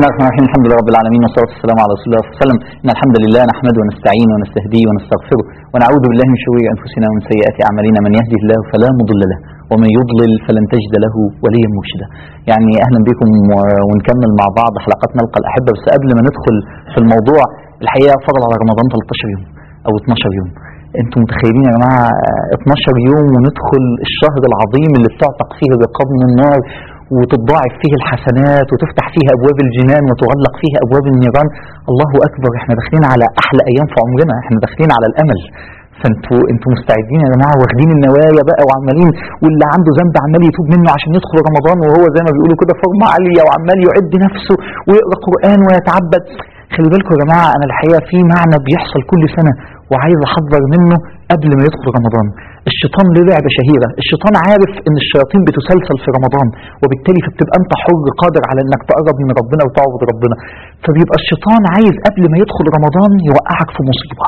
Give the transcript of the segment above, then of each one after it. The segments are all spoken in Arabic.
الله الرحمن الرحيم. الحمد لله رب العالمين، والصلاة والسلام على رسول الله صلى الله عليه وسلم. إن الحمد لله نحمده ونستعينه ونستهديه ونستغفره ونعوذ بالله من شرور أنفسنا ومن سيئات أعمالنا، من يهده الله فلا مضل له ومن يضلل فلن تجد له وليا مرشدا. يعني أهلا بكم ونكمل مع بعض حلقات نلقى الأحبة. بس قبل ما ندخل في الموضوع، الحقيقة فضل على رمضان 13 يوم أو 12 يوم. انتم متخيلين يا جماعة 12 يوم وندخل الشهر العظيم اللي بتعتق فيه الرقاب من النار وتتضاعف فيه الحسنات وتفتح فيه أبواب الجنان وتغلق فيه أبواب النيران؟ الله أكبر، احنا داخلين على أحلى أيام في عمرنا، احنا داخلين على الأمل. فانتوا مستعدين يا جماعة، واخدين النوايا بقى وعمالين، واللي عنده ذنب عمال يتوب منه عشان يدخل رمضان وهو زي ما بيقولوا كده فورمة عالية، وعمال يعد نفسه ويقرأ قرآن ويتعبد. خلي بالكم يا جماعة، أنا الحقيقة في معنى بيحصل كل سنة وعايز أحذر منه قبل ما يدخل رمضان. الشيطان له لعبة شهيرة، الشيطان عارف ان الشياطين بتسلسل في رمضان، وبالتالي فبتبقى انت حر قادر على انك تقرب من ربنا وتعبد ربنا. فبيبقى الشيطان عايز قبل ما يدخل رمضان يوقعك في مصيبة،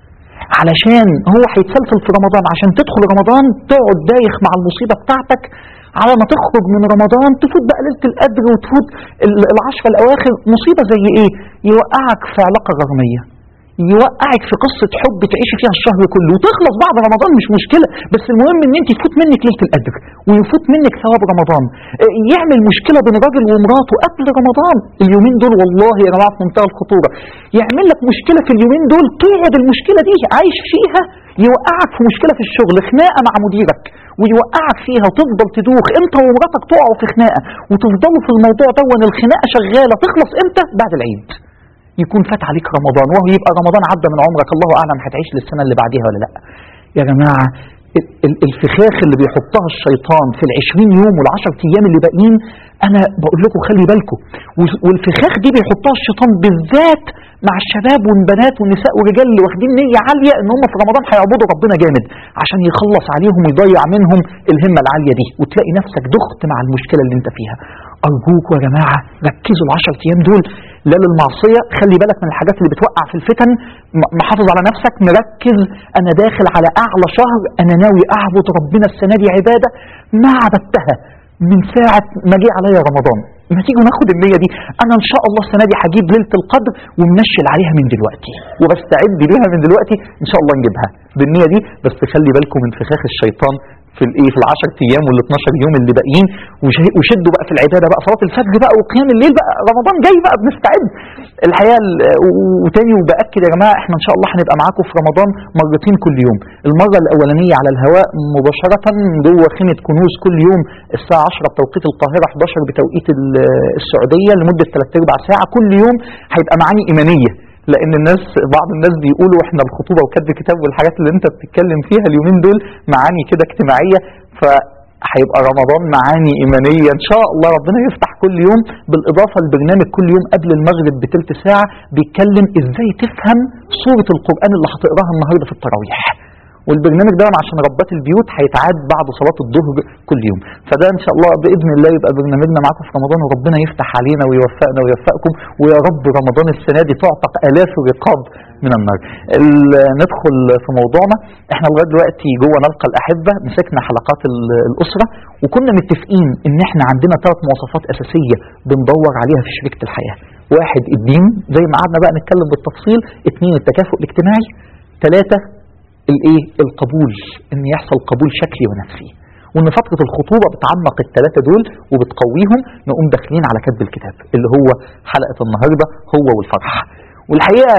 علشان هو هيتسلسل في رمضان عشان تدخل رمضان تقعد دايخ مع المصيبة بتاعتك، على ما تخرج من رمضان تفوت بقى ليلة القدر وتفوت العشرة الأواخر. مصيبة زي ايه؟ يوقعك في علاقة غرامية، يوقعك في قصة حب تعيش فيها الشهر كله وتخلص بعد رمضان، مش مشكلة، بس المهم ان انت يفوت منك ليلة القدر ويفوت منك ثواب رمضان. يعمل مشكلة بين راجل ومراته قبل رمضان، اليومين دول والله يا جماعة في منتهى الخطورة. يعمل لك مشكلة في اليومين دول تقعد المشكلة دي عايش فيها، يوقعك في مشكلة في الشغل، خناقة مع مديرك ويوقعك فيها وتفضل تدوخ انت ومراتك، تقعوا في خناقة وتفضلوا في الموضوع ده، وان الخناقة شغالة تخلص امتى؟ بعد العيد يكون فات عليك رمضان، وهو يبقى رمضان عدى من عمرك، الله أعلم هتعيش للسنة اللي بعديها ولا لا. يا جماعة الفخاخ اللي بيحطها الشيطان في ال20 يوم وال10 أيام اللي باقيين، أنا بقول لكم خلي بالكم. والفخاخ دي بيحطها الشيطان بالذات مع الشباب والبنات والنساء والرجال اللي واخدين نية عالية ان هم في رمضان هيعبدوا ربنا جامد، عشان يخلص عليهم ويضيع منهم الهمة العالية دي، وتلاقي نفسك دخت مع المشكلة اللي انت فيها. أرجوكوا يا جماعة ركزوا ال10 أيام دول، لا للمعصية، خلي بالك من الحاجات اللي بتوقع في الفتن، محافظ على نفسك، مركز أنا داخل على أعلى شهر، أنا ناوي أعبد ربنا السنة دي عبادة ما عبدتها من ساعة ما جه عليا رمضان. ما تيجوا ناخد النية دي، أنا إن شاء الله السنة دي هجيب ليلة القدر ومنشل عليها من دلوقتي وبستعد ليها من دلوقتي، إن شاء الله نجيبها بالنية دي. بس خلي بالكم من فخاخ الشيطان في الايه، في ال10 ايام وال12 يوم اللي باقيين، وشدوا بقى في العباده بقى، صلاه الفجر بقى وقيام الليل بقى، رمضان جاي بقى بنستعد الحقيقه. وتاني وباكد يا جماعه، احنا ان شاء الله هنبقى معاكم في رمضان مرتين كل يوم. المره الاولانيه على الهواء مباشره جوه خيمه كنوز كل يوم الساعه 10 بتوقيت القاهره، 11 بتوقيت السعوديه، لمده 3/4 ساعه كل يوم. هيبقى معاني ايمانيه، لان بعض الناس بيقولوا احنا الخطوبه وكتب كتاب والحاجات اللي انت بتتكلم فيها اليومين دول معاني كده اجتماعيه، فهيبقى رمضان معاني ايمانيه ان شاء الله. ربنا يفتح كل يوم، بالاضافه لبرنامج كل يوم قبل المغرب بتلت ساعه بيتكلم ازاي تفهم سوره القران اللي هتقراها النهارده في التراويح. والبرنامج ده عشان ربات البيوت هيتعاد بعد صلاة الظهر كل يوم. فده ان شاء الله بإذن الله يبقى برنامجنا معاكم في رمضان، وربنا يفتح علينا ويوفقنا ويوفقكم، ويا رب رمضان السنة دي تعتق آلاف الرقاب من النار. ندخل في موضوعنا. احنا لغايه دلوقتي جوه نلقى الأحبة مسكنا حلقات الأسرة، وكنا متفقين ان احنا عندنا 3 مواصفات أساسية بندور عليها في شريكة الحياة. 1 الدين زي ما قعدنا بقى نتكلم بالتفصيل، 2 التكافؤ الاجتماعي، 3 القبول، ان يحصل قبول شكلي ونفسي. وان فترة الخطوبة بتعمق ال3 دول وبتقويهم. نقوم داخلين على كتب الكتاب اللي هو حلقة النهاردة، هو والفرح. والحقيقة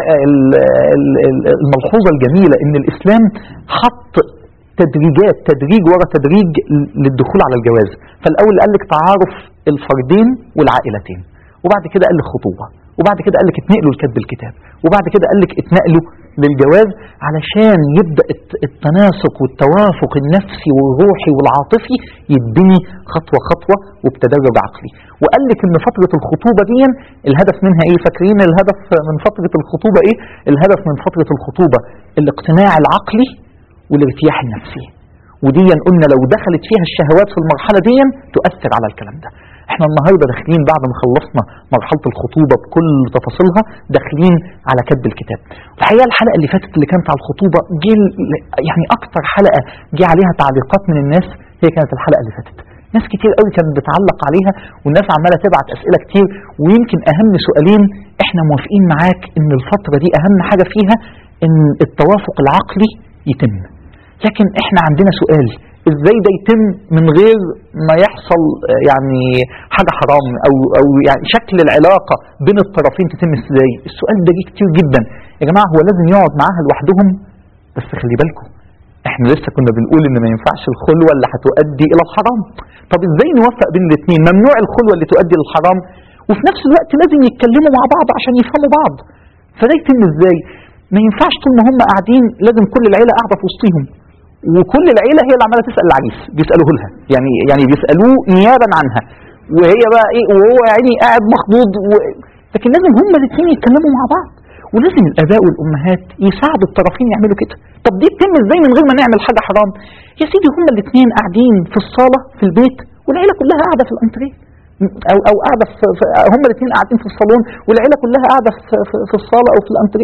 الملحوظة الجميلة ان الاسلام حط تدريج ورا تدريج للدخول على الجواز. فالاول قال لك تعارف الفردين والعائلتين، وبعد كده قال لك خطوبة، وبعد كده قال لك اتنقلوا لكتب الكتاب، وبعد كده قال لك اتنقلوا للجواز، علشان يبدأ التناسق والتوافق النفسي والروحي والعاطفي يبني خطوة خطوة وبتدرج عقلي. وقال لك ان فترة الخطوبة دي الهدف منها ايه؟ فاكرين الهدف من فترة الخطوبة ايه؟ الهدف من فترة الخطوبة الاقتناع العقلي والارتياح النفسي. ودي قلنا لو دخلت فيها الشهوات في المرحلة دي تؤثر على الكلام ده. احنا النهاردة داخلين بعد ما خلصنا مرحلة الخطوبة بكل تفاصيلها، داخلين على كتب الكتاب. الحقيقة الحلقة اللي فاتت اللي كانت على الخطوبة يعني اكتر حلقة جه عليها تعليقات من الناس هي كانت الحلقة اللي فاتت ناس كتير قوي كانت بتعلق عليها، والناس عماله تبعت اسئله كتير. ويمكن اهم سؤالين احنا موافقين معاك ان الفتره دي اهم حاجه فيها ان التوافق العقلي يتم، لكن احنا عندنا سؤال: ازاي ده يتم من غير ما يحصل يعني حاجه حرام او يعني شكل العلاقه بين الطرفين تتم ازاي؟ السؤال ده جه كتير جدا. يا جماعه هو لازم يقعد معاها لوحدهم، بس خلي بالكم احنا لسه كنا بنقول ان ما ينفعش الخلوه اللي هتؤدي الى الحرام. طب ازاي نوفق بين الاثنين؟ ممنوع الخلوه اللي تؤدي للحرام، وفي نفس الوقت لازم يتكلموا مع بعض عشان يفهموا بعض. فده يتم ازاي؟ ما ينفعش طول ما هم قاعدين لازم كل العيله قاعده في وسطهم، وكل العيله هي اللي عماله تسال العريس، بيسالوه لها يعني بيسالوه نيابا عنها، وهي بقى ايه وهو يعني قاعد مخضوض لكن لازم هم الاثنين يتكلموا مع بعض، ولازم الاباء والامهات يساعدوا الطرفين يعملوا كده. طب دي تتم ازاي من غير ما نعمل حاجه حرام؟ يا سيدي هم الاثنين قاعدين في الصاله في البيت والعيله كلها قاعده في الانتريه، او قاعده هم الاثنين قاعدين في الصالون والعيله كلها قاعده في الصاله او في الانتريه.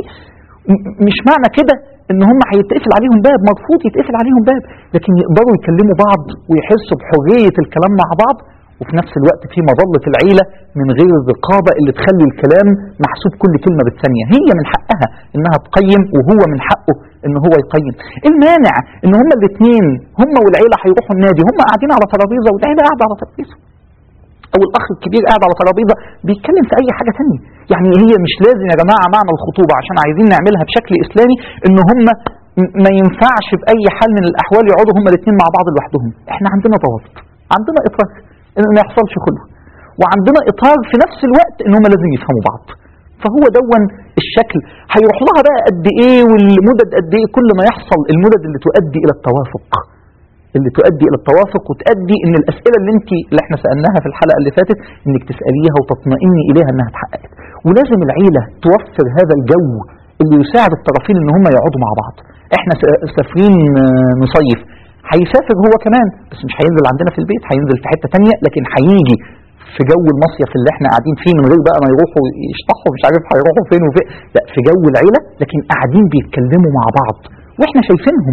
مش معنى كده ان هم هيتقفل عليهم باب، مرفوض يتقفل عليهم باب، لكن يقدروا يكلموا بعض ويحسوا بحريه الكلام مع بعض، وفي نفس الوقت في مظله العيله من غير الرقابه اللي تخلي الكلام محسوب كل كلمه بالثانيه. هي من حقها انها تقيم وهو من حقه ان هو يقيم. المانع ان هم الاثنين هم والعيله هيروحوا النادي، هم قاعدين على ترابيزه والعيله قاعده على ترابيزه، او الاخ الكبير قاعد على ترابيزه بيتكلم في اي حاجه ثانيه. يعني هي مش لازم يا جماعه معنى الخطوبه عشان عايزين نعملها بشكل اسلامي ان هم ما ينفعش باي حال من الاحوال يقعدوا هم الاثنين مع بعض لوحدهم. احنا عندنا ضوابط، عندنا اطار ان ما يحصلش خلوه، وعندنا اطار في نفس الوقت ان هم لازم يفهموا بعض. فهو دون الشكل. هيروح لها بقى قد ايه والمدد قد ايه؟ كل ما يحصل المدد اللي تؤدي الى التوافق، اللي تؤدي الى التوافق وتؤدي ان الاسئله اللي احنا سالناها في الحلقه اللي فاتت انك تساليها وتطمئني اليها انها اتحققت. ولازم العيله توفر هذا الجو اللي يساعد الطرفين ان هم يقعدوا مع بعض. احنا سافرين نصيف، هيسافر هو كمان بس مش هينزل عندنا في البيت، هينزل في حته تانية، لكن هيجي في جو المصيف اللي احنا قاعدين فيه من غير بقى ما يروحوا يشطحوا مش عارف هيروحوا فين وفين، لا في جو العيله لكن قاعدين بيتكلموا مع بعض واحنا شايفينهم.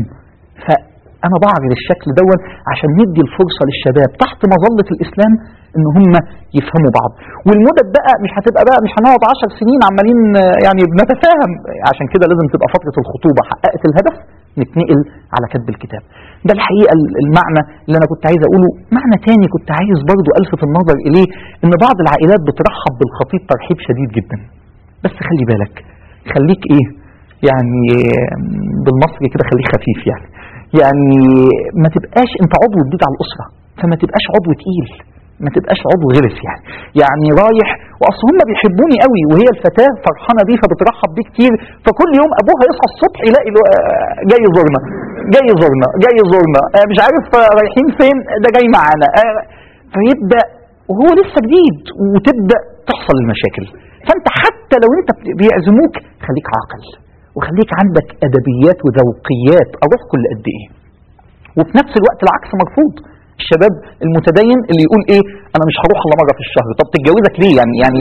فانا بعرض الشكل دون عشان ندي الفرصه للشباب تحت مظله الاسلام ان هم يفهموا بعض. والمدد بقى مش هتبقى بقى مش هنقعد 10 سنين عمالين يعني بنتفاهم، عشان كده لازم تبقى فتره الخطوبه حققت الهدف نتنقل على كتب الكتاب. ده الحقيقه المعنى اللي انا كنت عايز اقوله. معنى تاني كنت عايز برضو الفت النظر اليه، ان بعض العائلات بترحب بالخطيب ترحيب شديد جدا، بس خلي بالك خليك ايه يعني بالمصري كده خليك خفيف، يعني ما تبقاش انت عضو جديد على الاسره، فما تبقاش عضو تقيل، ما تبقاش عضو غلس يعني رايح واصل هم بيحبوني قوي وهي الفتاه فرحانه بيه فبترحب بيه كتير، فكل يوم ابوها يصحى الصبح يلاقي جاي يزورنا جاي يزورنا جاي يزورنا مش عارف رايحين فين ده جاي معانا، فيبدا وهو لسه جديد وتبدا تحصل المشاكل. فانت حتى لو انت بيعزموك خليك عاقل وخليك عندك ادبيات وذوقيات، اروح كل قد ايه. وفي نفس الوقت العكس مرفوض. الشباب المتدين اللي يقول ايه انا مش هروح الا مره في الشهر، طب تتجوزك ليه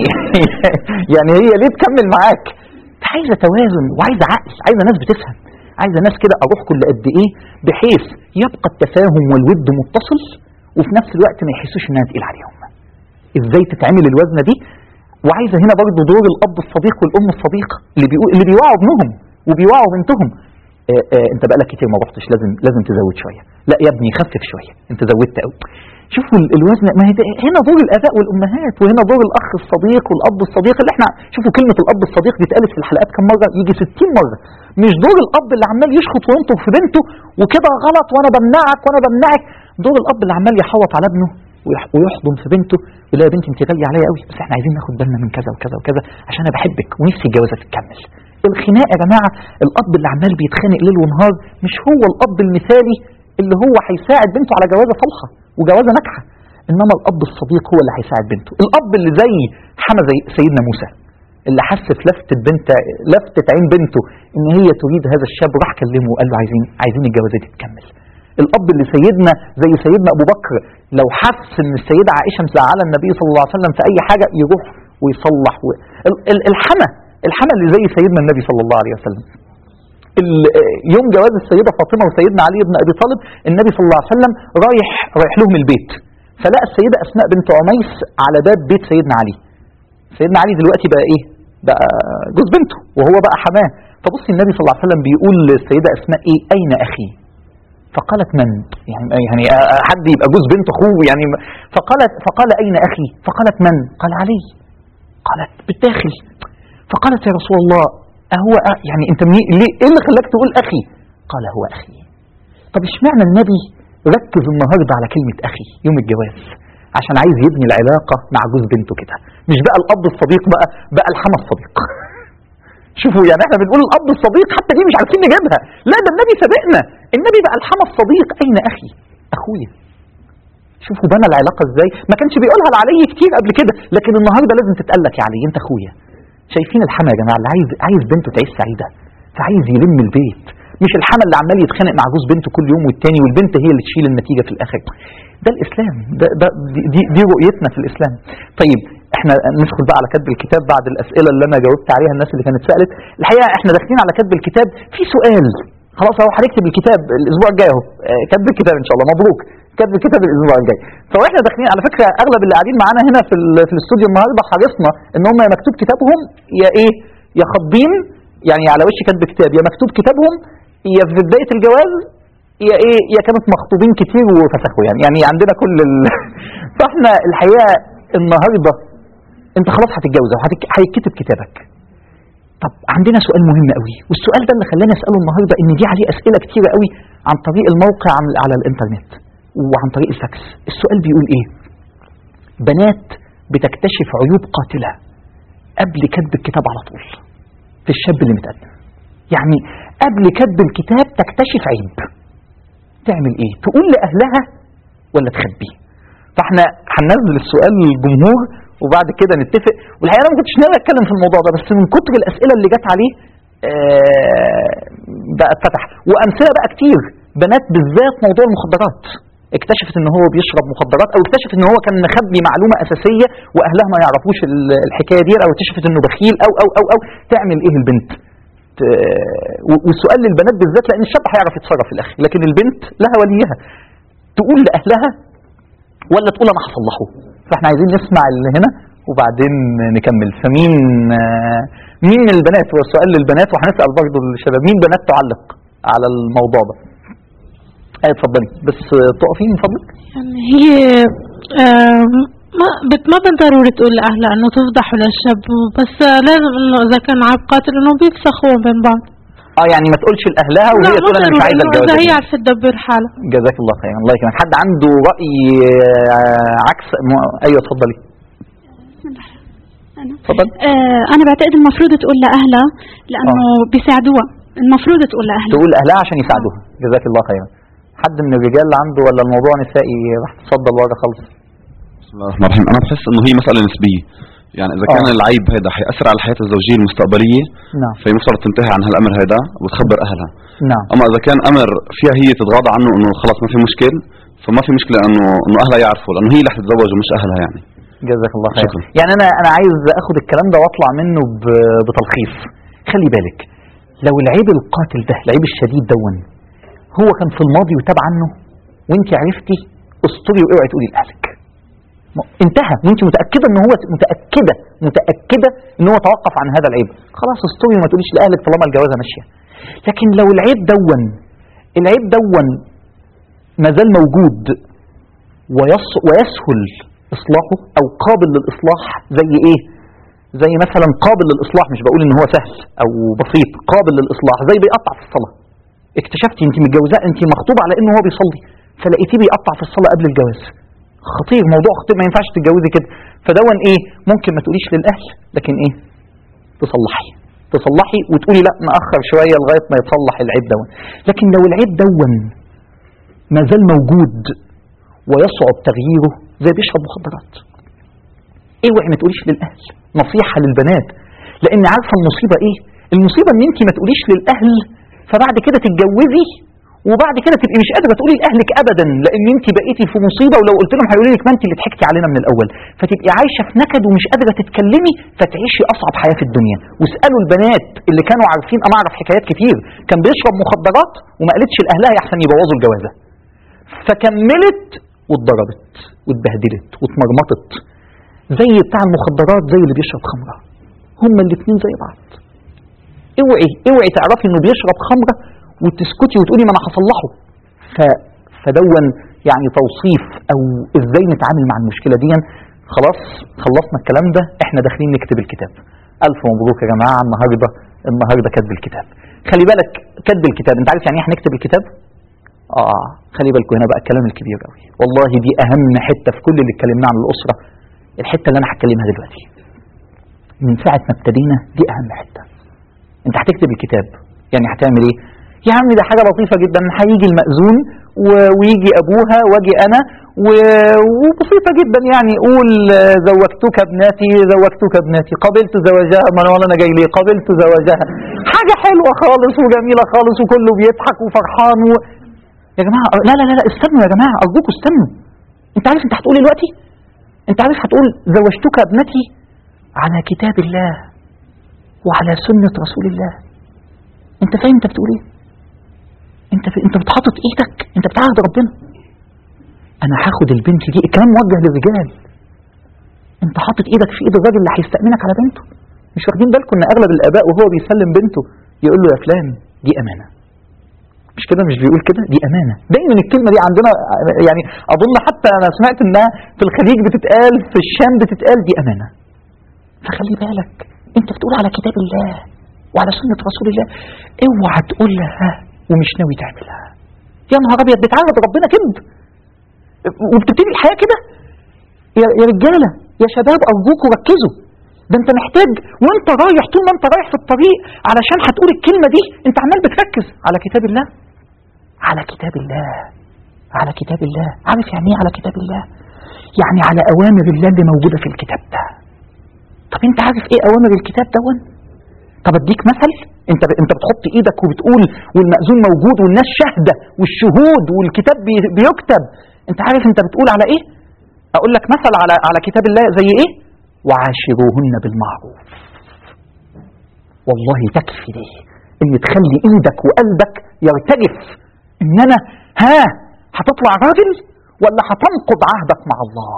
يعني هي ليه تكمل معاك؟ عايزه توازن وعايزه عقل، عايزه ناس بتفهم، عايزه ناس كده اروح كل قد ايه بحيث يبقى التفاهم والود متصل وفي نفس الوقت ما يحسوش انها تقيل عليهم. ازاي تتعمل الوزنه دي؟ وعايزه هنا برضو دور الاب الصديق والام الصديقه اللي بيوعوا ابنهم وبيوعوا بنتهم. انت بقالك كتير ما رحتش، لازم تزود شويه، لا يا ابني خفف شويه انت زودت قوي. شوفوا الوزن، ما هي هنا دور الاباء والامهات، وهنا دور الاخ الصديق والاب الصديق اللي احنا شوفوا كلمه الاب الصديق دي اتقالت في الحلقات كم مره؟ يجي 60 مره. مش دور الاب اللي عمال يشخط وينطر في بنته وكده غلط وانا بمنعك وانا بمنعك. دور الاب اللي عمال يحوط على ابنه ويحضن في بنته يقول لها يا بنتي انت غاليه عليا قوي بس احنا عايزين ناخد بالنا من كذا وكذا وكذا عشان انا بحبك ونفسي الجوازه تتكمل. الخناق يا جماعه، الاب اللي عمال بيتخانق ليل ونهار مش هو الاب المثالي اللي هو هيساعد بنته على جوازه صالحه وجوازه ناجحه، انما الاب الصديق هو اللي هيساعد بنته. الاب اللي زي حمى زي سيدنا موسى اللي حس في لفتة عين بنته ان هي تريد هذا الشاب وراح كلمه وقال له عايزين الجوازه دي تكمل. الاب اللي زي سيدنا ابو بكر لو حس ان السيده عائشه مزعله النبي صلى الله عليه وسلم في اي حاجه يروح ويصلح الحمى اللي زي سيدنا النبي صلى الله عليه وسلم. يوم جواز السيده فاطمه وسيدنا علي بن ابي طالب النبي صلى الله عليه وسلم رايح لهم البيت، فلقى السيدة أسماء بنت عميس على باب بيت سيدنا علي. سيدنا علي دلوقتي بقى إيه؟ بقى جوز بنته وهو بقى حماه. فبص النبي صلى الله عليه وسلم بيقول للسيدة أسماء إيه؟ أين أخي؟ فقالت من؟ يعني حد يبقى جوز بنت أخوه يعني. فقال أين أخي؟ فقالت من؟ قال علي. قالت بالداخل. فقالت يا رسول الله أهو يعني أنت ليه إيه اللي خلاك تقول أخي؟ قال هو أخي. طب اشمعنى النبي ركز النهارده على كلمة أخي يوم الجواز؟ عشان عايز يبني العلاقة مع جوز بنته كده، مش بقى الأب الصديق، بقى الحما الصديق. شوفوا يعني احنا بنقول الأب الصديق حتى دي مش عارفين نجيبها، لا ده النبي سبقنا، النبي بقى الحما الصديق. أين أخي؟ أخويا. شوفوا بنى العلاقة ازاي، ما كانش بيقولها لعلي كتير قبل كده، لكن النهارده لازم تتقلك يا علي انت أخويا. شايفين الحما يا جماعة اللي عايز بنته تعيش سعيدة، فعايز يلم البيت، مش الحما اللي عمال يتخانق مع جوز بنته كل يوم والتاني والبنت هي اللي تشيل النتيجة في الآخر. ده الإسلام، دي رؤيتنا في الإسلام. طيب احنا ندخل بقى على كتب الكتاب بعد الأسئلة اللي أنا جاوبت عليها الناس اللي كانت سألت. الحقيقة احنا داخلين على كتب الكتاب في سؤال، خلاص اهو هنكتب الكتاب الأسبوع الجاي اهو، كتب الكتاب إن شاء الله، مبروك كتب الكتاب الأسبوع الجاي. فاحنا داخلين على فكرة أغلب اللي قاعدين معانا هنا في الاستوديو النهارده حرصنا إن هم مكتوب كتابهم يا إيه يا خاطبين يعني على وش كتب كتاب، يا مكتوب كتابهم يا في بداية الجواز يا ايه يا كانت مخطوبين كتير وفسخوا يعني عندنا كل فاحنا الحقيقة النهاردة انت خلاص هتتجوز وهيتكتب كتابك. طب عندنا سؤال مهم قوي، والسؤال ده اللي خلاني اسأله النهاردة ان دي عليه اسئلة كتيرة قوي عن طريق الموقع على الانترنت وعن طريق الفاكس. السؤال بيقول ايه؟ بنات بتكتشف عيوب قاتلة قبل كتب الكتاب على طول في الشاب اللي متقدم، يعني قبل كتب الكتاب تكتشف عيب، تعمل ايه؟ تقول لأهلها ولا تخبيه؟ فاحنا هننزل السؤال للجمهور وبعد كده نتفق. والحقيقة انا ما كنتش ناوي اتكلم في الموضوع ده، بس من كتر الاسئله اللي جت عليه بقى اتفتح، وامثله بقى كتير. بنات بالذات موضوع المخدرات، اكتشفت ان هو بيشرب مخدرات، او اكتشفت ان هو كان مخبي معلومه اساسيه واهلها ما يعرفوش الحكايه دي، او اكتشفت انه بخيل او تعمل ايه البنت؟ والسؤال للبنات بالذات لان الشاب هيعرف يتصرف في الاخر، لكن البنت لها وليها، تقول لاهلها ولا تقول انا هصلحه؟ فاحنا عايزين نسمع اللي هنا وبعدين نكمل. فمين مين من البنات؟ هو السؤال للبنات وهنسال برضه الشباب، مين بنات تعلق على الموضوع ده؟ اتفضلي بس تقفي من فضلك. يعني هي ما بالضروري تقول لأهلها انه تفضحوا للشاب، بس لازم انه اذا كان عيب قاتل انه بيفسخوا بين بعض. يعني ما تقولش لاهلها وهي تقول انا مش عايزه الجواز. هي عارفه تدبر حالها. جزاك الله خير. الله يكرمك. حد عنده راي عكس؟ ايوه اتفضلي. بسم الله. اتفضل. انا بعتقد المفروض تقول لاهلها لانه بيساعدوها، المفروض تقول لاهلها. تقول لاهلها عشان يساعدوها. جزاك الله خيرا. حد من الرجال عنده ولا الموضوع نسائي؟ راح تفضل ورا خالص. بسم الله الرحمن الرحيم. انا بحس انه هي مساله نسبيه، يعني اذا كان العيب هذا حيأثر على الحياه الزوجيه المستقبليه نعم فيمفترض تنتهي عن هالامر هذا وتخبر اهلها. نعم. اما اذا كان امر فيها هي تتغاضى عنه انه خلاص ما في مشكل، فما في مشكله انه اهلها يعرفوا، لانه هي اللي رح تتزوج ومش اهلها يعني. جزاك الله خير. شكرا. يعني انا عايز اخد الكلام ده واطلع منه بتلخيص. خلي بالك لو العيب القاتل ده العيب الشديد دون هو كان في الماضي وتاب عنه وانت عرفتي، استري واوعي تقولي لاهلك. انتهى وانت متاكده ان هو متاكده ان هو توقف عن هذا العيب، خلاص استري وما تقوليش لاهلك طالما الجوازه ماشيه. لكن لو العيب دون ما زال موجود ويسهل اصلاحه او قابل للاصلاح، زي ايه؟ زي مثلا قابل للاصلاح، مش بقول ان هو سهل او بسيط، قابل للاصلاح، زي بيقطع في الصلاه. اكتشفتي انت متجوزاه، انت مخطوبه على انه هو بيصلي، فلقيتيه بيقطع في الصلاه قبل الجواز. خطير، موضوع خطير، ما ينفعش تتجوزي كده. فدون ايه؟ ممكن ما تقوليش للاهل، لكن ايه؟ تصلحي وتقولي لا نأخر شويه لغايه ما يتصلح العيب دون. لكن لو العيب دون ما زال موجود ويصعب تغييره، زي بيشرب مخدرات، اوعي ما تقوليش للاهل. نصيحه للبنات، لان عارفه المصيبه ايه؟ المصيبه ان انت ما تقوليش للاهل فبعد كده تتجوزي وبعد كده تبقي مش قادره تقولي لاهلك ابدا، لان انت بقيتي في مصيبه، ولو قلت لهم هيقولوا لك ما انت اللي ضحكتي علينا من الاول، فتبقي عايشه في نكد ومش قادره تتكلمي، فتعيشي اصعب حياه في الدنيا. واسالوا البنات اللي كانوا عارفين، انا اعرف حكايات كتير، كان بيشرب مخدرات وما قالتش لاهلها يحسن يبوظوا الجوازه، فكملت واتضربت واتبهدلت واتمرمطت زي بتاع المخدرات زي اللي بيشرب خمرة. هما الاثنين زي بعض. اوعي تعرفي انه بيشرب خمرة وتسكتي وتقولي ما انا هصلحه. فدون يعني توصيف او ازاي نتعامل مع المشكلة دي. خلاص خلصنا الكلام ده، احنا داخلين نكتب الكتاب. الف مبروك يا جماعة، النهاردة كتب الكتاب. خلي بالك كتب الكتاب، انت عارف يعني ايه هنكتب الكتاب؟ خلي بالكم هنا بقى الكلام الكبير قوي، والله دي اهم حتة في كل اللي اتكلمنا عن الاسرة. الحتة اللي انا هتكلمها دلوقتي من ساعة ما ابتدينا دي اهم حتة. انت هتكتب الكتاب، يعني هتعمل ايه؟ يا عم ده حاجة لطيفة جدا، هيجي المأذون ويجي ابوها واجي انا وبسيطة جدا، يعني قول زوجتك ابنتي قبلت زواجها، ما انا جاي ليه قبلت زواجها. حاجة حلوة خالص وجميلة خالص وكله بيضحك وفرحان يا جماعة لا لا لا استنوا يا جماعة، ارجوكوا استنوا. انت عارف انت هتقول دلوقتي؟ انت عارف هتقول زوجتك ابنتي على كتاب الله وعلى سنة رسول الله. انت فاهم انت بتقول ايه؟ انت بتحطط ايدك، انت بتعهد ربنا. انا هاخد البنت دي، الكلام موجه للرجال. انت حاطط ايدك في ايد الراجل اللي هيستأمنك على بنته. مش واخدين بالكم ان اغلب الاباء وهو بيسلم بنته يقول له يا فلان دي امانة؟ مش كده؟ مش بيقول كده؟ دي امانة. دايما الكلمة دي عندنا، يعني اظن حتى انا سمعت انها في الخليج بتتقال، في الشام بتتقال، دي امانة. فخلي بالك انت بتقول على كتاب الله وعلى سنة رسول الله، اوعى تقول لها ومش ناوي تعملها. يا نهار ابيض، بتعرض ربنا كده وبتبتدي الحياة كده. يا رجالة يا شباب ارجوكوا ركزوا. ده انت محتاج وانت رايح، طول ما انت رايح في الطريق علشان هتقول الكلمة دي، انت عمال بتركز على كتاب الله، على كتاب الله، على كتاب الله. عارف يعني ايه على كتاب الله؟ يعني على اوامر الله اللي موجودة في الكتاب ده. طب انت عارف ايه اوامر الكتاب ده؟ طب اديك مثل. انت بتحط ايدك وبتقول والمأذون موجود والناس شاهدة والشهود والكتاب بيكتب. انت عارف انت بتقول على ايه؟ اقول لك مثل على كتاب الله زي ايه؟ وعاشروهن بالمعروف. والله تكفي دي ان تخلي ايدك وقلبك يرتجف ان انا هتطلع راجل ولا هتنقض عهدك مع الله.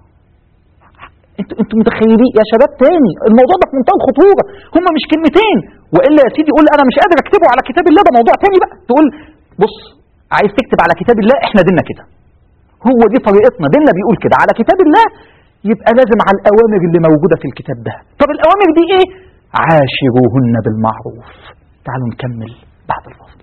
انتوا متخيلين يا شباب؟ تاني الموضوع ده في منتهى الخطوره، هما مش كلمتين. والا يا سيدي قول انا مش قادر اكتبه على كتاب الله، ده موضوع تاني بقى. تقول بص عايز تكتب على كتاب الله، احنا ديننا كده، هو دي طريقتنا، ديننا بيقول كده على كتاب الله، يبقى لازم على الاوامر اللي موجوده في الكتاب ده. طب الاوامر دي ايه؟ عاشروهن بالمعروف. تعالوا نكمل بعد الفصل.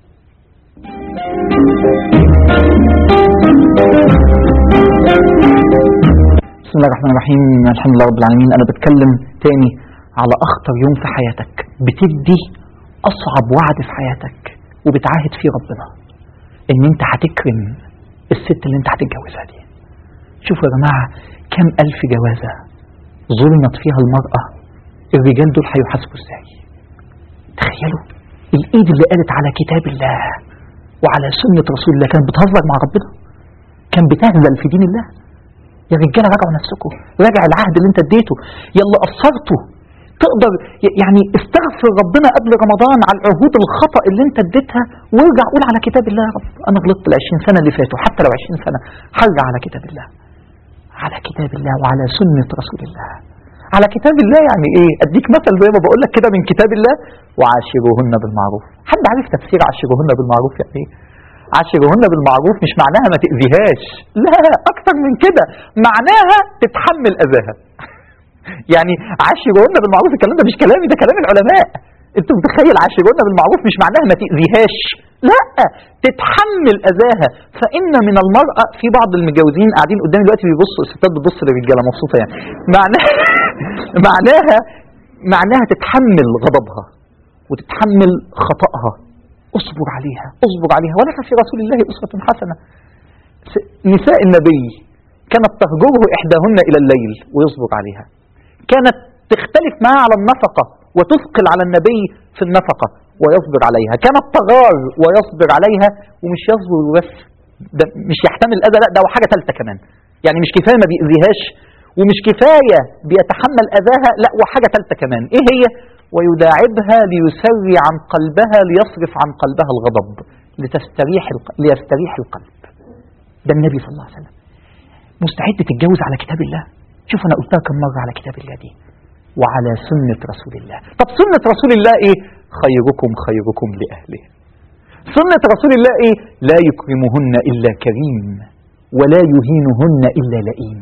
بسم الله الرحمن الرحيم، الحمد لله رب العالمين. أنا بتكلم تاني على أخطر يوم في حياتك، بتدي أصعب وعد في حياتك وبتعاهد فيه ربنا إن أنت هتكرم الست اللي أنت هتتجوزها دي. شوفوا يا جماعة كم ألف جوازة ظلمت فيها المرأة، الرجال دول هيحاسبوا إزاي؟ تخيلوا الإيد اللي قالت على كتاب الله وعلى سنة رسول الله كانت بتهزر مع ربنا، كان بتهزل في دين الله. يا رجاله راجعوا نفسكم، راجع العهد اللي انت اديته، يلا قصرته. تقدر يعني استغفر ربنا قبل رمضان على العهود الخطأ اللي انت اديتها، وارجع قول على كتاب الله يا رب انا غلطت ال20 سنة اللي فاتوا، حتى لو 20 سنة هرجع على كتاب الله، على كتاب الله وعلى سنة رسول الله. على كتاب الله يعني ايه؟ اديك مثل زي ما بقول لك كده من كتاب الله، وعاشروهن بالمعروف. حد عارف تفسير عاشروهن بالمعروف يعني ايه؟ عاشروهن بالمعروف مش معناها ما تأذيهاش، لا اكتر من كده، معناها تتحمل اذاها. يعني عاشروهن بالمعروف، الكلام ده مش كلامي، ده كلام العلماء. انت متخيل عاشروهن بالمعروف مش معناها ما تأذيهاش، لا تتحمل اذاها. فان من المرأة، في بعض المتجوزين قاعدين قدامي دلوقتي بيبصوا، الستات بتبص للرجاله مبسوطه يعني، معناها تتحمل غضبها وتتحمل خطأها. اصبر عليها، اصبر عليها. ولك في رسول الله أسوة حسنة. نساء النبي كانت تهجره إحداهن إلى الليل ويصبر عليها، كانت تختلف معها على النفقة وتثقل على النبي في النفقة ويصبر عليها، كانت تغار ويصبر عليها. ومش يصبر بس، ده مش يحتمل الأذى، لا ده وحاجة ثالثة كمان. يعني مش كفاية ما بيأذيهاش ومش كفاية بيتحمل أذاها، لا وحاجة ثالثة كمان. إيه هي؟ ويداعبها ليسري عن قلبها، ليصرف عن قلبها الغضب، ليستريح القلب. ده النبي صلى الله عليه وسلم. مستعد تتجوز على كتاب الله؟ شوف أنا قلتها كم مرة على كتاب الله دي وعلى سنة رسول الله. طب سنة رسول الله إيه؟ خيركم خيركم لأهله. سنة رسول الله إيه؟ لا يكرمهن إلا كريم ولا يهينهن إلا لئيم.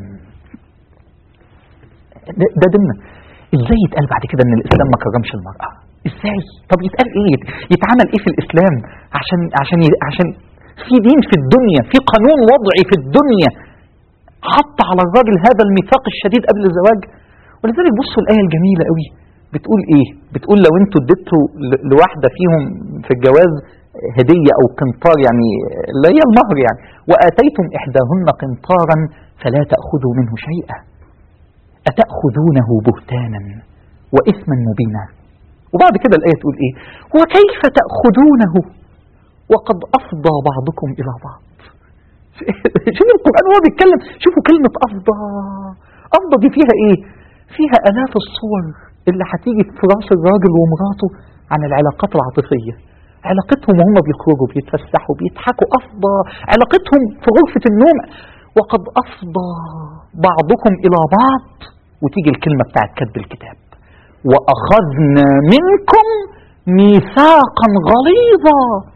ده دمنا. إزاي يتقال بعد كده إن الإسلام ما كرمش المرأة؟ إزاي؟ طب يتقال إيه؟ يتعمل إيه في الإسلام عشان في دين في الدنيا، في قانون وضعي في الدنيا حط على الراجل هذا الميثاق الشديد قبل الزواج؟ ولذلك بصوا الآية الجميلة قوي بتقول إيه؟ بتقول لو أنتوا اديتوا لواحدة فيهم في الجواز هدية أو قنطار، يعني اللي هي المهر يعني، وآتيتم إحداهن قنطارا فلا تأخذوا منه شيئا أتأخذونه بهتانا وإثما مبينا. وبعد كده الآية تقول إيه؟ وكيف تأخذونه وقد أفضى بعضكم إلى بعض. شوفوا القرآن وهو بيتكلم، شوفوا كلمة أفضى. أفضى دي فيها إيه؟ فيها آلاف الصور اللي هتيجي في راس الراجل ومراته عن العلاقات العاطفية، علاقتهم وهم بيخرجوا بيتفسحوا بيضحكوا، أفضى علاقتهم في غرفة النوم. وقد أفضى بعضكم إلى بعض، وتيجي الكلمة بتاعت كتب الكتاب وأخذنا منكم ميثاقا غليظا.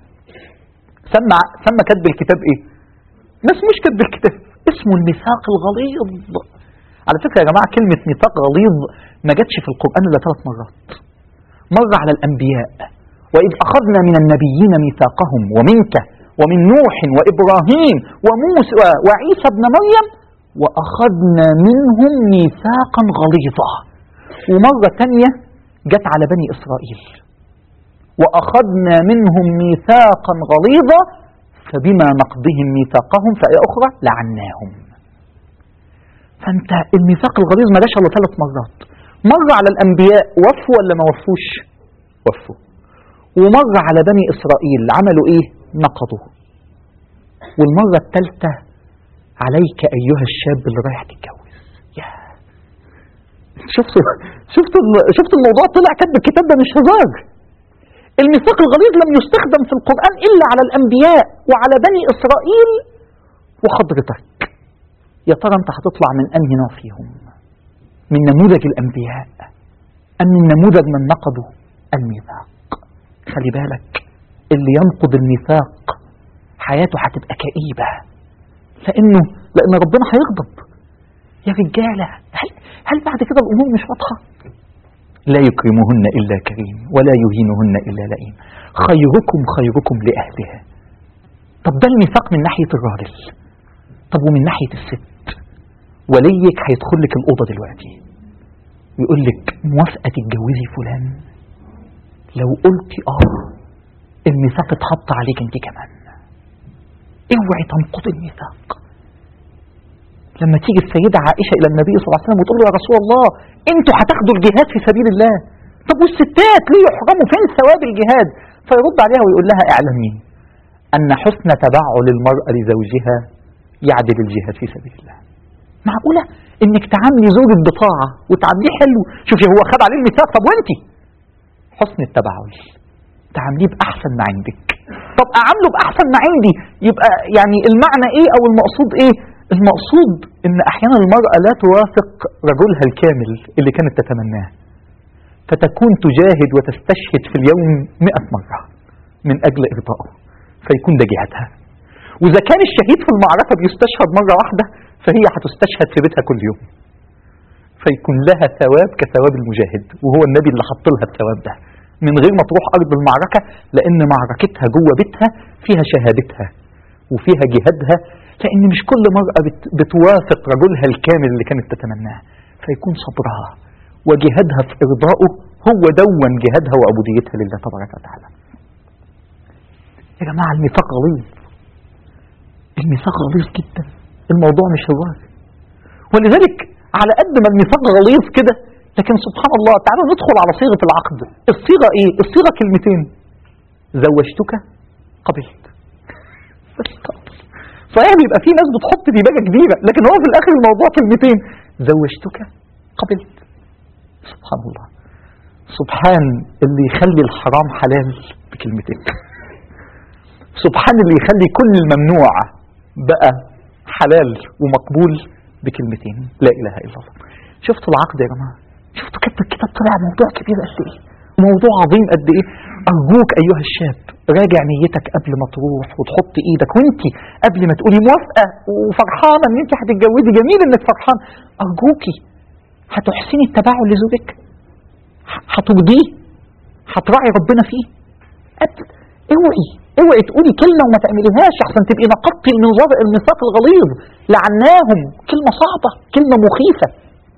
سمى كتب الكتاب إيه؟ ما اسموش كتب الكتاب، اسمه الميثاق الغليظ. على فكرة يا جماعة كلمة ميثاق غليظ ما جاتش في القرآن إلا 3 مرات. مرة على الأنبياء، وإذ أخذنا من النبيين ميثاقهم ومنك ومن نوح وإبراهيم وموسى وعيسى ابن مريم وأخذنا منهم ميثاقا غليظا. ومرة تانية جت على بني إسرائيل وأخذنا منهم ميثاقا غليظا فبما نقضهم ميثاقهم فآية أخرى لعناهم. فأنت الميثاق الغليظ ما جاش إلا 3 مرات. مرة على الأنبياء وفوا ولا ما وفوش؟ وفوا. ومرة على بني إسرائيل عملوا إيه؟ نقضوا. والمرة الثالثة عليك أيها الشاب اللي رايح تتجوز. شفت الموضوع طلع كتب الكتاب ده مش هزار. الميثاق الغليظ لم يستخدم في القرآن إلا على الأنبياء وعلى بني إسرائيل وحضرتك. يا ترى أنت هتطلع من أنهي نوع فيهم؟ من نموذج الأنبياء أم من نموذج من نقضوا الميثاق؟ خلي بالك اللي ينقض الميثاق حياته هتبقى كئيبة، لأن ربنا هيغضب. يا رجالة هل بعد كده الأمور مش واضحة؟ لا يكرمهن إلا كريم ولا يهينهن إلا لئيم. خيركم خيركم لأهلها. طب ده الميثاق من ناحية الراجل. طب ومن ناحية الست؟ وليك هيدخل لك الأوضة دلوقتي ويقول لك موافقة تتجوزي فلان، لو قلتي الميثاق اتحط عليك انت كمان. اوعي تنقض الميثاق. لما تيجي السيدة عائشة إلى النبي صلى الله عليه وسلم وتقول له يا رسول الله انتوا هتاخدوا الجهاد في سبيل الله، طب والستات ليه يحرموا؟ فين ثواب الجهاد؟ فيرد عليها ويقول لها اعلمي أن حسن تبعل المرأة لزوجها يعدل الجهاد في سبيل الله. معقولة انك تعاملي زوجك بطاعة وتعامليه حلو؟ شوفي هو خد عليه الميثاق، طب وانتي حسن التبعل تعامليه بأحسن ما عندك. طب أعامله بأحسن ما عندي يبقى يعني المعنى إيه أو المقصود إيه؟ المقصود إن أحيانا المرأة لا توافق رجلها الكامل اللي كانت تتمناه، فتكون تجاهد وتستشهد في اليوم 100 مرة من أجل إرضائه، فيكون ده جهادها. وإذا كان الشهيد في المعركة بيستشهد مرة واحدة فهي هتستشهد في بيتها كل يوم، فيكون لها ثواب كثواب المجاهد، وهو النبي اللي حط لها الثواب ده من غير ما تروح أرض المعركة، لأن معركتها جوه بيتها فيها شهادتها وفيها جهادها، لأن مش كل مرأة بتوافق رجلها الكامل اللي كانت تتمناه، فيكون صبرها وجهادها في إرضائه هو دون جهادها وعبوديتها لله تبارك وتعالى. يا جماعة الميثاق غليظ، الميثاق غليظ جدا، الموضوع مش هزار. ولذلك على قد ما الميثاق غليظ كده، لكن سبحان الله تعالوا ندخل على صيغة العقد. الصيغة ايه؟ الصيغة كلمتين، زوجتك قبلت. صحيح بيبقى في ناس بتحط ديباجة كبيرة، لكن هو في الاخر الموضوع كلمتين، زوجتك قبلت. سبحان الله، سبحان اللي يخلي الحرام حلال بكلمتين، سبحان اللي يخلي كل الممنوع بقى حلال ومقبول بكلمتين لا اله الا الله. شفتوا العقد يا جماعه؟ شفتوا كتب الكتاب طلع موضوع كبير قد ايه، موضوع عظيم قد ايه. ارجوك ايها الشاب راجع نيتك قبل ما تروح وتحط ايدك، وانت قبل ما تقولي موافقه وفرحانه ان انت هتتجوزي، جميل انك فرحان، ارجوكي هتحسني التباعد لزوجك، هترضيه، هتراعي ربنا فيه. اوعي تقولي كلمه وما تعمليهاش احسن تبقي نقضتي الميثاق الغليظ. لعناهم، كلمه صعبه، كلمه مخيفه.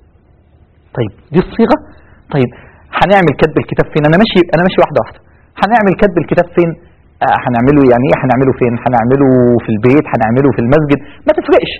طيب دي الصيغه. طيب هنعمل كتب الكتاب فين؟ انا ماشي واحده واحده. هنعمل كتب الكتاب فين؟ هنعمله يعني ايه؟ هنعمله فين؟ هنعمله في البيت، هنعمله في المسجد، ما تفرقش.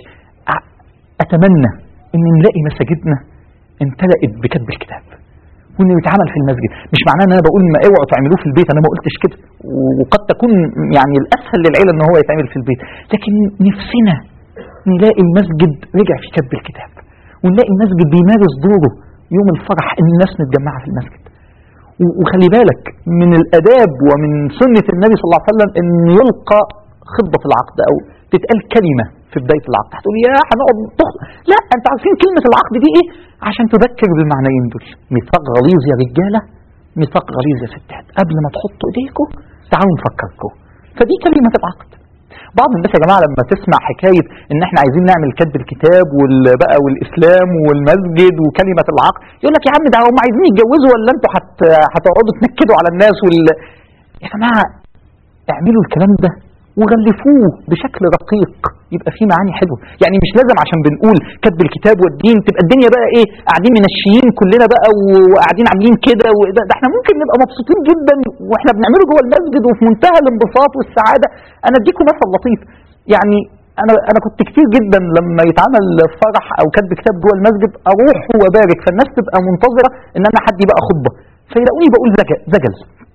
اتمنى ان نلاقي مساجدنا امتلأت بكتب الكتاب وانه يتعمل في المسجد. مش معناه ان انا بقول ما اوعوا تعملوه في البيت، انا ما قلتش كده، وقد تكون يعني الاسهل للعيله ان هو يتعمل في البيت، لكن نفسنا نلاقي المسجد رجع في كتب الكتاب، ونلاقي المسجد بيمارس دوره يوم الفرح ان الناس متجمعه في المسجد. وخلي بالك من الاداب ومن سنه النبي صلى الله عليه وسلم ان يلقى خطبه العقد او تتقال كلمه في بدايه العقد. هتقول يا هنقعد لا، انت عارفين كلمه العقد دي ايه؟ عشان تذكر بالمعنيين دول. ميثاق غليظ يا رجاله، ميثاق غليظ يا ستات، قبل ما تحطوا ايديكم تعالوا نفكركم. فدي كلمه العقد. بعض الناس يا جماعه لما تسمع حكايه ان احنا عايزين نعمل كتب الكتاب بقى والاسلام والمسجد وكلمه العقد، يقول لك يا عم ده هم عايزين يتجوزوا ولا انتوا هتقعدوا تنكدوا على الناس يا جماعه اعملوا الكلام ده وغلفوه بشكل رقيق يبقى فيه معاني حلوه. يعني مش لازم عشان بنقول كتب الكتاب والدين تبقى الدنيا بقى ايه قاعدين منشيين كلنا بقى وقاعدين عاملين كده ده احنا ممكن نبقى مبسوطين جدا واحنا بنعمله جوه المسجد وفي منتهى الانبساط والسعاده. انا اديكم مثل لطيف. يعني انا كنت كتير جدا لما يتعمل فرح او كتب كتاب جوه المسجد اروح وابارك، فالناس تبقى منتظره ان انا حد يبقى خطبه، فيلاقوني بقول زجل،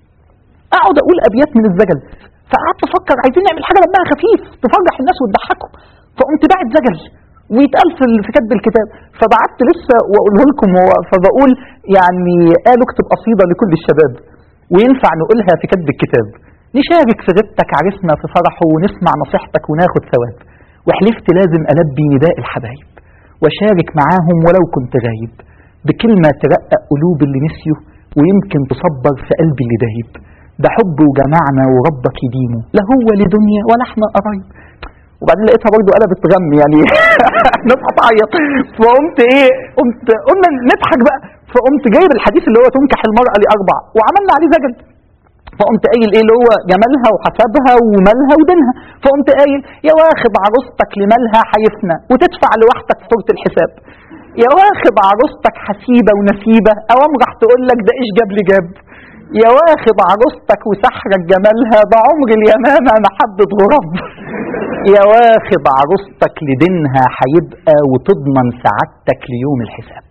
اقعد اقول ابيات من الزجل. فقعدت افكر عايزين نعمل حاجه دمها خفيف تفرح الناس وتضحكهم، فقمت باعت زجل ويتقال في كتب الكتاب. فبعت لسه واقوله لكم فبقول يعني قالوا اكتب قصيده لكل الشباب وينفع نقولها في كتب الكتاب. نشارك في غيبتك عرسنا في فرحه ونسمع نصيحتك وناخد ثواب، وحلفت لازم ألبي نداء الحبايب وشارك معاهم ولو كنت غايب، بكلمه ترقق قلوب اللي نسيوا ويمكن تصبر في قلبي اللي دايب، ده حب وجمعنا وربك يديمه لا هو لدنيا ولا احنا قرايب. وبعدين لقيتها برضو قلبت تغني يعني الناس هتعيط. فقمت قلنا نضحك بقى، فقمت جايب الحديث اللي هو تنكح المرأة لأربع وعملنا عليه زجل. فقمت قايل ايه اللي هو جمالها وحسبها ومالها ودينها. فقمت قايل يا واخد عروستك لمالها حيفنا وتدفع لوحدك صورة الحساب، يا واخد عروستك حسيبة ونسيبة اوام راح تقول لك ده ايش جاب لي جاب، يا واخد عروستك وسحرك جمالها ده عمر اليمامة محبة غراب، يا واخد عروستك لدينها هيبقى وتضمن سعادتك ليوم الحساب.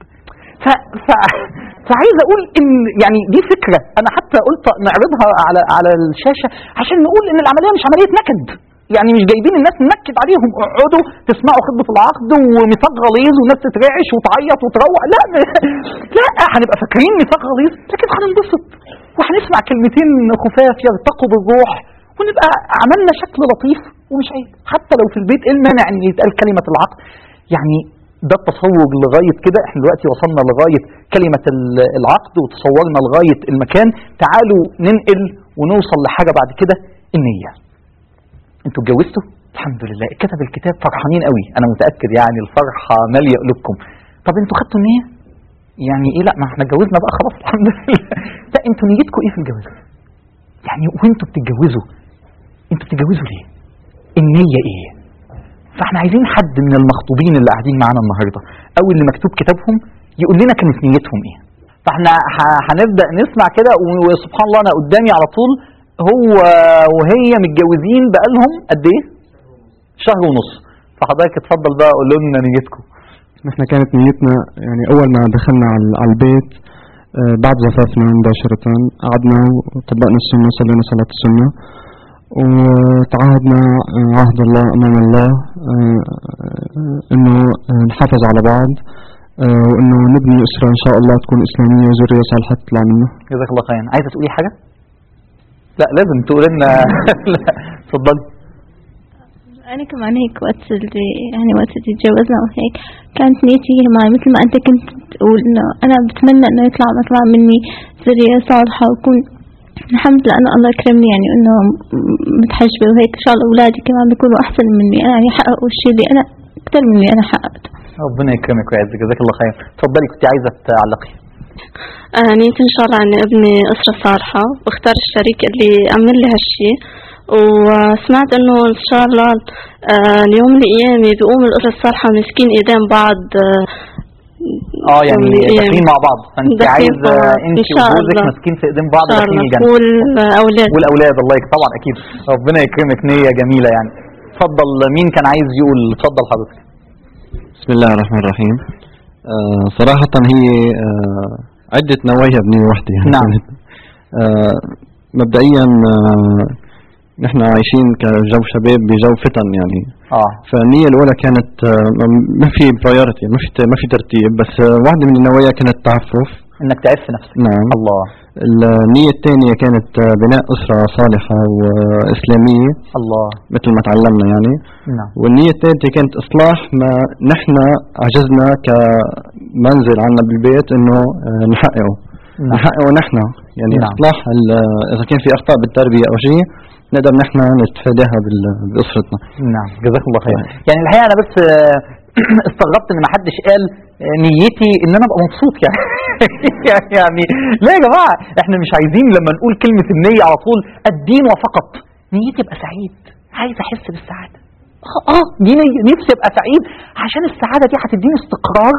فعايز اقول ان يعني دي فكرة انا حتى قلت نعرضها على الشاشة عشان نقول ان العملية مش عملية نكد. يعني مش جايبين الناس ننكد عليهم، اقعدوا تسمعوا خطبة العقد وميثاق غليظ والناس تترعش وتعيط وتروق. لا هنبقى فاكرين ميثاق غليظ لكن هننبسط وهنسمع كلمتين خفاف يرتقوا بالروح ونبقى عملنا شكل لطيف ومش عيب. حتى لو في البيت ايه المانع ان يتقال كلمة العقد؟ يعني ده التصور لغاية كده. احنا دلوقتي وصلنا لغاية كلمة العقد وتصورنا لغاية المكان. تعالوا ننقل ونوصل لحاجة بعد كده، النية. انتوا اتجوزتوا؟ الحمد لله كتب الكتاب فرحانين قوي، انا متأكد يعني الفرحة مالية قلوبكم. طب انتوا خدتوا النية؟ يعني ايه؟ لا ما احنا اتجوزنا بقى خلاص الحمد لله. لا انتوا نيتكم ايه في الجواز؟ يعني وانتوا بتتجوزوا انتوا بتتجوزوا ليه؟ النية ايه؟ فاحنا عايزين حد من المخطوبين اللي قاعدين معانا النهارده او اللي مكتوب كتابهم يقول لنا كانت نيتهم ايه. فاحنا هنبدا نسمع كده. وسبحان الله انا قدامي على طول هو وهي متجوزين بقالهم قد ايه؟ شهر ونص. فحضرتك اتفضل بقى قول لنا نيتكم. احنا كانت نيتنا يعني اول ما دخلنا على البيت بعد زفافنا مباشرة قعدنا وطبقنا السنة، صلينا صلاة السنة وتعاهدنا عهد الله امام الله انه نحافظ على بعض وانه نبني اسرة ان شاء الله تكون اسلامية وذرية صالحة تطلع منه. جزاك الله خيرا. عايزة تقولي حاجة؟ لا لازم تقول لنا. لا اتفضلي. أنا كمان هيك وقت يعني وقت تجوزنا وهيك كانت نيتي هي معي مثل ما أنت كنت تقول إنه أنا بتمنى إنه يطلع مثلا مني ذرية صالحة وكون الحمد لله أنه الله يكرمني يعني إنه متحجبة وهيك إن شاء الله أولادي كمان بيكونوا أحسن مني أنا يعني حققوا الشيء اللي أنا أكثر من اللي أنا حققته. ربنا يكرمك ويعزك، جزاك الله خير. تفضلي كنت عايزة تعلقي. نيت إن شاء الله أني أبني أسرة صالحة واختار الشريك اللي أعمل لي هالشيء، وسمعت إنه إن شاء الله اليوم الأيام بيقوم الأسرة الصالحة مسكين إيدين بعض. يعني داخلين مع بعض، فانت عايزه انت وجوزك ماسكين في ايدين بعض داخلين الجنه والاولاد. الله يكرمك طبعا اكيد، ربنا يكرمك، نيه جميله يعني. اتفضل، مين كان عايز يقول؟ اتفضل حضرتك. بسم الله الرحمن الرحيم. صراحه هي عده نوايا بنيه وحده يعني. نعم. مبدئيا نحن عايشين كجو شباب بجو فتن يعني. فالنية الأولى كانت ما في برايورتي، ما في ترتيب، بس واحدة من النوايا كانت تعفف، إنك تعف نفسك. نعم. الله. النية الثانية كانت بناء أسرة صالحة وإسلامية. الله. مثل ما تعلمنا يعني. نعم. والنية الثالثة كانت إصلاح ما نحن عجزنا كمنزل عنا بالبيت إنه نحققه. نعم. نحققه نحن يعني. نعم. إصلاح إذا كان في أخطاء بالتربية أو شيء نقدر نحن نتفاداها بأسرتنا. نعم، جزاك الله خير. يعني الحقيقة أنا بس استغربت إن ما حدش قال نيتي إن أنا أبقى مبسوط يعني. يعني لا يا جماعة، إحنا مش عايزين لما نقول كلمة النية على طول الدين وفقط. نيتي أبقى سعيد، عايز أحس بالسعادة. دي نفسي أبقى سعيد عشان السعادة دي هتديني استقرار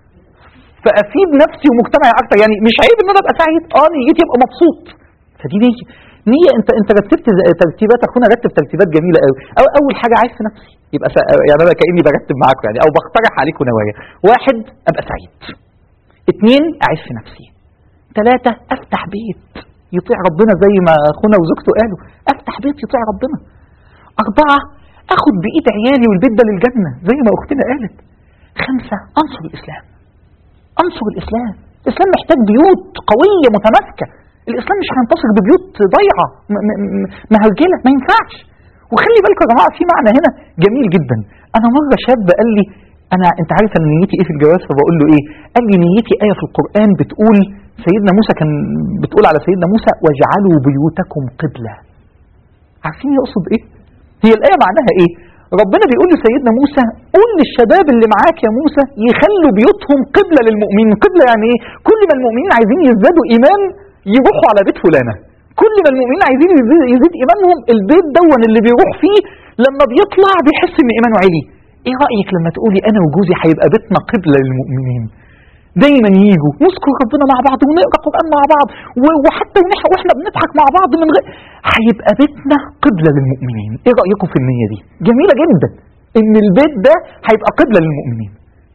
فأفيد نفسي ومجتمعي أكتر. يعني مش عيب إن أنا أبقى سعيد، نيتي أبقى مبسوط. فدي نية انت رتبت ترتيبات، اخونا رتب ترتيبات جميله قوي. اول حاجه عايز في نفسي يبقى يعني انا كاني برتب معاكم يعني، او بقترح عليكم نوايا. 1 ابقى سعيد. 2 اعيش في نفسي. 3 افتح بيت يطيع ربنا زي ما اخونا وزوجته قالوا، افتح بيت يطيع ربنا. 4 اخد بايد عيالي والبيت ده للجنه زي ما اختنا قالت. 5 انصر الاسلام. انصر الاسلام. الاسلام محتاج بيوت قويه متماسكه. الإسلام مش هينتصر ببيوت ضيعة مهرجلة، ما ينفعش. وخلي بالكم يا جماعة في معنى هنا جميل جدا. أنا مرة شاب قال لي أنت عارف أن نيتي إيه في الجواز؟ فبقول له إيه؟ قال لي نيتي آية في القرآن بتقول سيدنا موسى كان بتقول على سيدنا موسى واجعلوا بيوتكم قبلة. عارفين يقصد إيه؟ هي الآية معناها إيه؟ ربنا بيقول لسيدنا موسى قول للشباب اللي معاك يا موسى يخلوا بيوتهم قبلة للمؤمنين. قبلة يعني إيه؟ كل ما المؤمنين عايزين يزدادوا إيمان يروحوا على بيت فلانة. كل ما المؤمنين عايزين يزيد إيمانهم البيت دون اللي بيروح فيه لما بيطلع بيحس إن إيمانه عالي. إيه رأيك لما تقولي أنا وجوزي هيبقى بيتنا قبلة للمؤمنين، دايما ييجوا نذكر ربنا مع بعض ونقرأ قرآن مع بعض وحتى واحنا بنضحك مع بعض من غير، هيبقى بيتنا قبلة للمؤمنين. إيه رأيكم في النية دي؟ جميلة جدا إن البيت ده هيبقى قبلة للمؤمنين.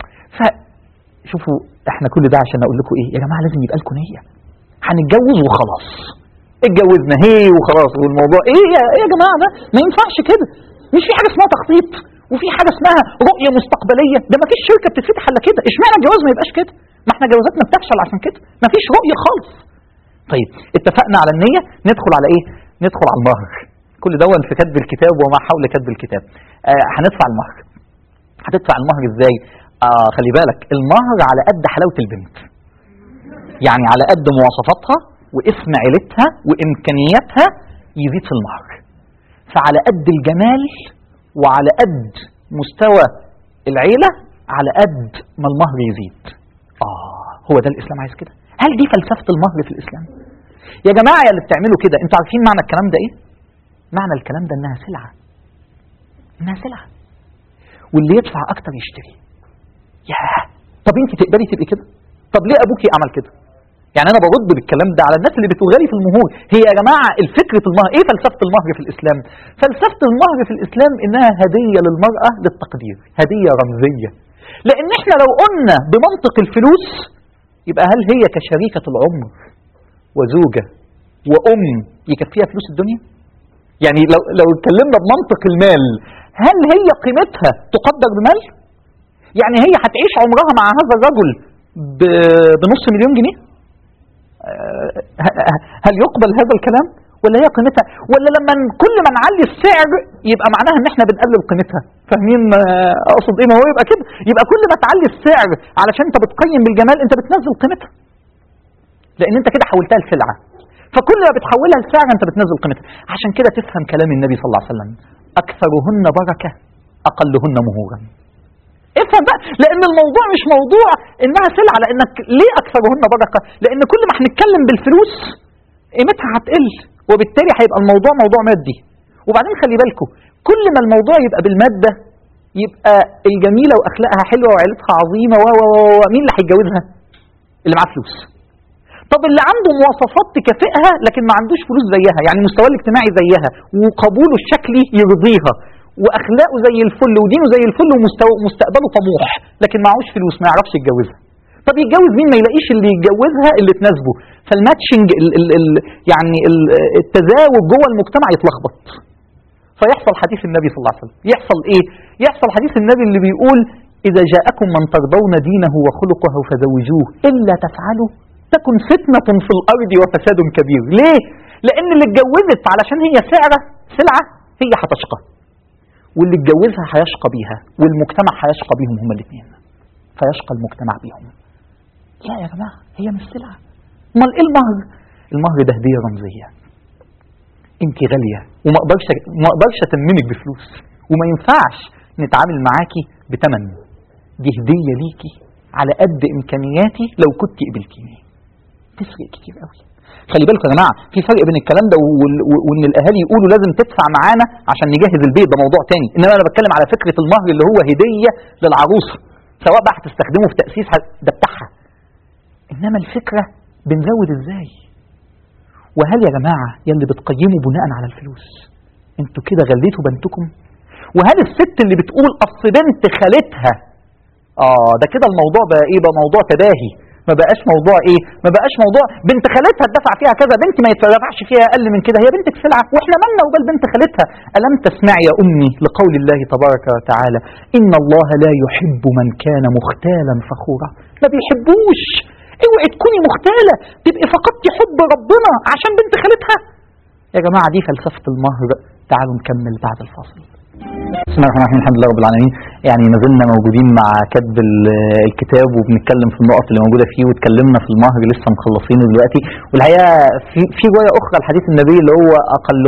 فشوفوا احنا كل ده عشان أقول لكم إيه يا جماعة، لازم يبقى لكم نية. هنتجوز وخلاص، اتجوزنا هي وخلاص والموضوع ايه يا جماعه؟ ده ما ينفعش كده. مش في حاجه اسمها تخطيط وفي حاجه اسمها رؤيه مستقبليه. ده ما فيش شركه بتتفتح الا كده. اشمعنى الجواز ما يبقاش كده؟ ما احنا جوازاتنا بتفشل عشان كده، ما فيش رؤيه خالص. طيب اتفقنا على النيه، ندخل على ايه؟ ندخل على المهر. كل دون في كتب الكتاب وما حول كتب الكتاب. هندفع المهر. هتدفع المهر ازاي؟ خلي بالك المهر على قد حلاوه البنت، يعني على قد مواصفاتها واسم عيلتها وإمكانياتها يزيد في المهر. فعلى قد الجمال وعلى قد مستوى العيلة على قد ما المهر يزيد. هو ده الإسلام عايز كده؟ هل دي فلسفة المهر في الإسلام؟ يا جماعة يا اللي بتعملوا كده، انتوا عارفين معنى الكلام ده ايه؟ معنى الكلام ده انها سلعة. انها سلعة، واللي يدفع اكتر يشتري. طب انت تقبلي تبقي كده؟ طب ليه ابوكي عمل كده؟ يعني انا برد بالكلام ده على الناس اللي بتغالي في المهور. هي يا جماعه الفكره المهر ايه؟ فلسفه المهر في الاسلام. فلسفه المهر في الاسلام انها هديه للمراه للتقدير، هديه رمزيه. لان احنا لو قلنا بمنطق الفلوس يبقى هل هي كشريكه العمر وزوجه وام يكفيها فلوس الدنيا؟ يعني لو اتكلمنا بمنطق المال هل هي قيمتها تقدر بمال؟ يعني هي هتعيش عمرها مع هذا الرجل بنص مليون جنيه؟ هل يقبل هذا الكلام؟ ولا هي قيمتها؟ ولا لما كل ما نعلي السعر يبقى معناها ان احنا بنقلل قيمتها؟ فاهمين اقصد ايه؟ ما هو يبقى كده، يبقى كل ما تعلي السعر علشان انت بتقيم بالجمال انت بتنزل قيمتها، لان انت كده حولتها لسلعه. فكل ما بتحولها لسعر انت بتنزل قيمتها. عشان كده تفهم كلام النبي صلى الله عليه وسلم، اكثرهن بركه اقلهن مهورا. افهم بقى، لان الموضوع مش موضوع انها سلعه. لانك ليه اكثرهن بركه؟ لان كل ما هنتكلم بالفلوس قيمتها هتقل، وبالتالي هيبقى الموضوع موضوع مادي. وبعدين خلي بالكم، كل ما الموضوع يبقى بالماده يبقى الجميله واخلاقها حلوه وعيلتها عظيمه مين اللي هيتجوزها؟ اللي معاه فلوس. طب اللي عنده مواصفات تكافئها لكن ما عندوش فلوس زيها، يعني مستواه الاجتماعي زيها وقبوله الشكلي يرضيها واخلاقه زي الفل ودينه زي الفل ومستقبله طموح، لكن معهوش فلوس ما يعرفش يتجوزها. طب يتجوز مين؟ ما يلاقيش اللي يتجوزها اللي تناسبه. فالماتشنج يعني التزاوج جوه المجتمع يتلخبط، فيحصل حديث النبي صلى الله عليه وسلم. يحصل ايه؟ يحصل حديث النبي اللي بيقول اذا جاءكم من ترضون دينه وخلقه فزوجوه الا تفعلوا تكن فتنة في الارض وفساد كبير. ليه؟ لان اللي اتجوزت علشان هي سلعة هي هتشقى، واللي اتجوزها هيشقى بيها، والمجتمع هيشقى بيهم هما الاثنين، فيشقى المجتمع بيهم. لا يا جماعه، هي مش سلعه. امال ايه المهر؟ المهر ده هديه رمزيه. انت غاليه وما اقدرش اتمنك بفلوس، وما ينفعش نتعامل معاكي بتمن. دي هديه ليكي على قد امكانياتي لو كنت قبلتيني. تفرق كتير قوي. خلي بالكم يا جماعه، في فرق بين الكلام ده وان الاهالي يقولوا لازم تدفع معانا عشان نجهز البيت، ده موضوع تاني. انما انا بتكلم على فكره المهر اللي هو هديه للعروسه، سواء بقى هتستخدمه في تاسيس ده بتاعها. انما الفكره بنزود ازاي. وهل يا جماعه يلي بتقيموا بناء على الفلوس انتوا كده غليتوا بنتكم؟ وهل الست اللي بتقول اصل بنت خالتها ده كده الموضوع بقى ايه؟ بقى موضوع تباهي، ما بقاش موضوع ايه؟ ما بقاش موضوع بنت خالتها اتدفع فيها كذا، بنت ما يتدفعش فيها اقل من كده، هي بنتك سلعه واحنا مالنا وبال بنت خالتها. الم تسمعي يا امي لقول الله تبارك وتعالى ان الله لا يحب من كان مختالا فخورا؟ ما بيحبوش. اوعي تكوني مختاله تبقي فقدتي حب ربنا عشان بنت خالتها. يا جماعه دي فلسفه المهر. تعالوا نكمل بعد الفاصل. بسم الله الرحمن الرحيم، الحمد لله رب العالمين. يعني ما زلنا موجودين مع كتب الكتاب وبنتكلم في النقط اللي موجوده فيه، واتكلمنا في المهر لسه مخلصينه دلوقتي. والحقيقه في روايه اخرى الحديث النبي اللي هو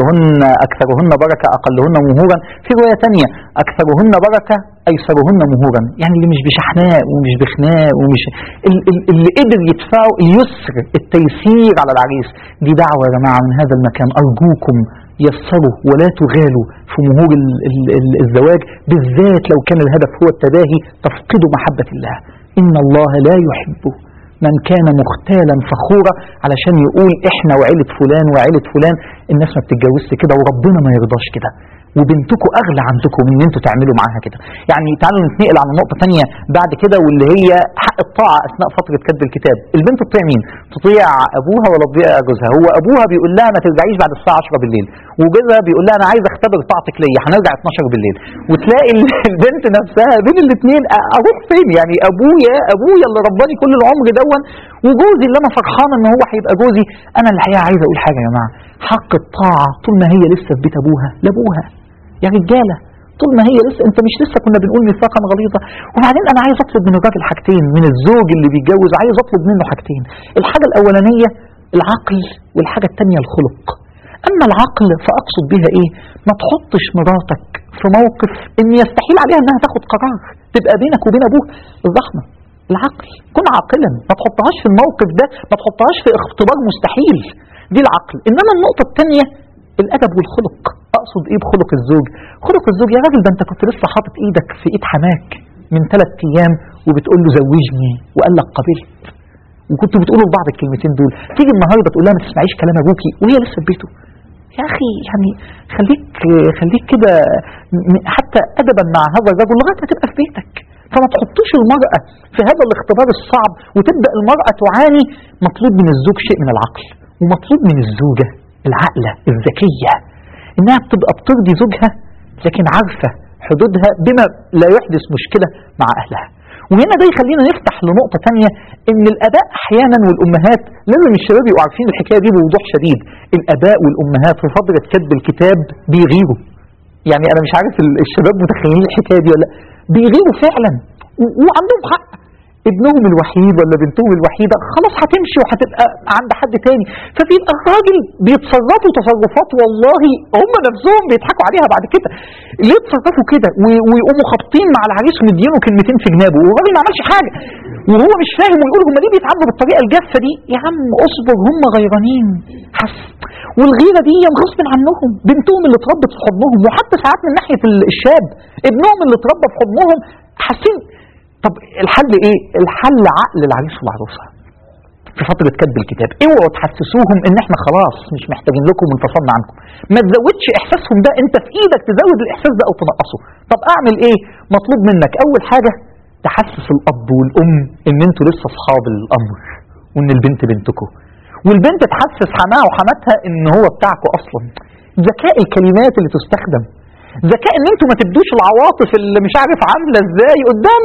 اكثرهن بركه اقلهن مهورا. في روايه ثانيه اكثرهن بركه ايسرهن مهورا، يعني اللي مش بشحناء ومش بخناء ومش اللي قدر يدفعوا اليسر التيسير على العريس. دي دعوه يا جماعه من هذا المكان، ارجوكم يسروا ولا تغالوا في مهور الزواج، بالذات لو كان الهدف هو التباهي تفقدوا محبة الله. إن الله لا يحب من كان مختالا فخورا، علشان يقول إحنا وعيلة فلان وعيلة فلان الناس ما بتتجوزش كده، وربنا ما يرضاش كده، وبنتكم أغلى عندكم من إن أنتوا تعملوا معاها كده. يعني تعالوا نتنقل على نقطة تانية بعد كده، واللي هي حق الطاعة أثناء فترة كتب الكتاب. البنت تطيع مين؟ تطيع أبوها ولا تطيع جوزها؟ هو أبوها بيقول لها ما ترجعيش بعد الساعة 10 بالليل، وجوزها بيقول لها أنا عايز أختبر طاعتك ليا، هنرجع 12 بالليل. وتلاقي البنت نفسها بين الاثنين، أروح فين؟ يعني أبويا اللي رباني كل العمر دون، وجوزي اللي أنا فرحانة إن هو هيبقى جوزي. أنا الحقيقة عايز أقول حاجة يا جماعة، حق الطاعة طول ما هي لسه في بيت أبوها لأبوها. يا رجالة طول ما هي لسه، انت مش لسه كنا بنقول ميثاقا غليظا؟ وبعدين انا عايز اطلب من الراجل حاجتين، من الزوج اللي بيتجوز عايز اطلب منه حاجتين. الحاجة الاولانية العقل، والحاجة الثانية الخلق. اما العقل فاقصد بها ايه؟ ما تحطش مراتك في موقف ان يستحيل عليها انها تاخد قرار، تبقى بينك وبين ابوه الرحمة. العقل، كن عاقلا، ما تحطهاش في الموقف ده، ما تحطهاش في اختبار مستحيل. دي العقل. انما النقطة الثانية الادب والخلق. اقصد ايه بخلق الزوج؟ خلق الزوج يا راجل، ده انت كنت لسه حاطط ايدك في ايد حماك من 3 ايام وبتقول له زوجني وقال لك قبلت، وكنت بتقولوا لبعض الكلمتين دول، تيجي النهارده تقول لها ما تسمعيش كلام ابوكي وهي لسه في بيته. يا اخي يعني خليك كده حتى ادبا مع هذا الرجل لغايه ما تبقى في بيتك. فما تحطوش المرأة في هذا الاختبار الصعب وتبدأ المرأة تعاني. مطلوب من الزوج شيء من العقل، ومطلوب من الزوجة العقلة الذكية، انها بتبقى بترضي زوجها لكن عارفة حدودها بما لا يحدث مشكلة مع اهلها. وهنا ده يخلينا نفتح لنقطة تانية، ان الاباء احيانا والامهات لازم الشباب يبقوا عارفين الحكاية دي بوضوح شديد. الاباء والامهات في فترة كتب الكتاب بيغيروا، يعني انا مش عارف الشباب متخيلين الحكاية دي ولا، بيغيروا فعلا وعندهم حق. ابنهم الوحيد ولا بنتهم الوحيدة خلاص هتمشي وهتبقى عند حد تاني، فبيبقى الراجل بيتصرفوا تصرفات والله هم نفسهم بيضحكوا عليها بعد كده. ليه تصرفوا كده ويقوموا خابطين مع العريس ومدينه كلمتين في جنابه والراجل ما عملش حاجة وهو مش فاهم، ويقول هم ليه بيتعاملوا بالطريقة الجافة دي؟ يا عم اصبر، هم غيرانين حس، والغيرة دي غصب عنهم. بنتهم اللي اتربت في حضنهم، وحتى ساعات من ناحية الشاب ابنهم اللي اتربى في حضنهم حاسين. طب الحل ايه؟ الحل عقل العريس والعروسه في فتره كتب الكتاب. اوعوا تحسسوهم ان احنا خلاص مش محتاجين لكم وانفصلنا عنكم. ما تزودش احساسهم ده، انت في ايدك تزود الاحساس ده او تنقصه. طب اعمل ايه؟ مطلوب منك اول حاجه تحسس الاب والام ان انتوا لسه اصحاب الامر، وان البنت بنتكم، والبنت تحسس حماها وحماتها ان هو بتاعكم اصلا. ذكاء الكلمات اللي تستخدم، ذكاء ان انتوا ما تبدوش العواطف اللي مش عارف عامله ازاي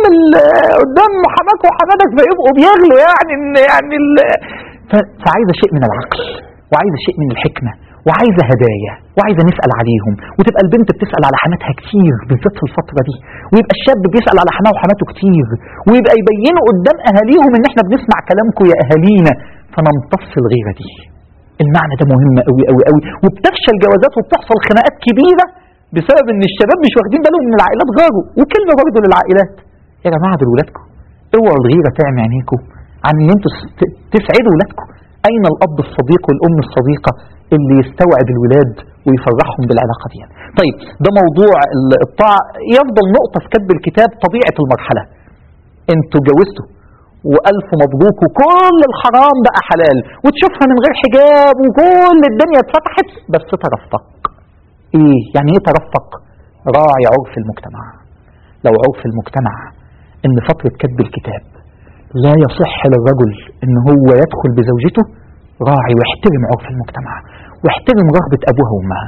قدام حماك وحماتك فيبقوا بيغلوا يعني فعايزه شيء من العقل، وعايزه شيء من الحكمه، وعايزه هدايا، وعايزه نسال عليهم، وتبقى البنت بتسال على حماتها كتير بالذات في الفتره دي، ويبقى الشاب بيسال على حماه وحماته كتير، ويبقى يبينوا قدام اهاليهم ان احنا بنسمع كلامكم يا اهالينا، فنمتص الغيره دي. المعنى ده مهم قوي قوي قوي، وبتفشل جوازات وبتحصل خناقات كبيره بسبب ان الشباب مش واخدين بالهم ان العائلات غاروا. وكلمه برضه للعائلات، يا جماعه دول ولادكم، اوعوا الغيره تعمي عينيكم عن ان انتوا تسعدوا ولادكم. اين الاب الصديق والام الصديقه اللي يستوعب الولاد ويفرحهم بالعلاقه دي؟ طيب ده موضوع الطاعه. يفضل نقطه في كتب الكتاب طبيعه المرحله. انتوا جوزتوا والف مبروك وكل الحرام بقى حلال وتشوفها من غير حجاب وكل الدنيا اتفتحت، بس ترفق. ايه يعني ايه ترفق؟ راعي عرف المجتمع. لو عرف المجتمع ان فترة كتب الكتاب لا يصح للرجل ان هو يدخل بزوجته، راعي واحترم عرف المجتمع واحترم رغبة ابوها وامها.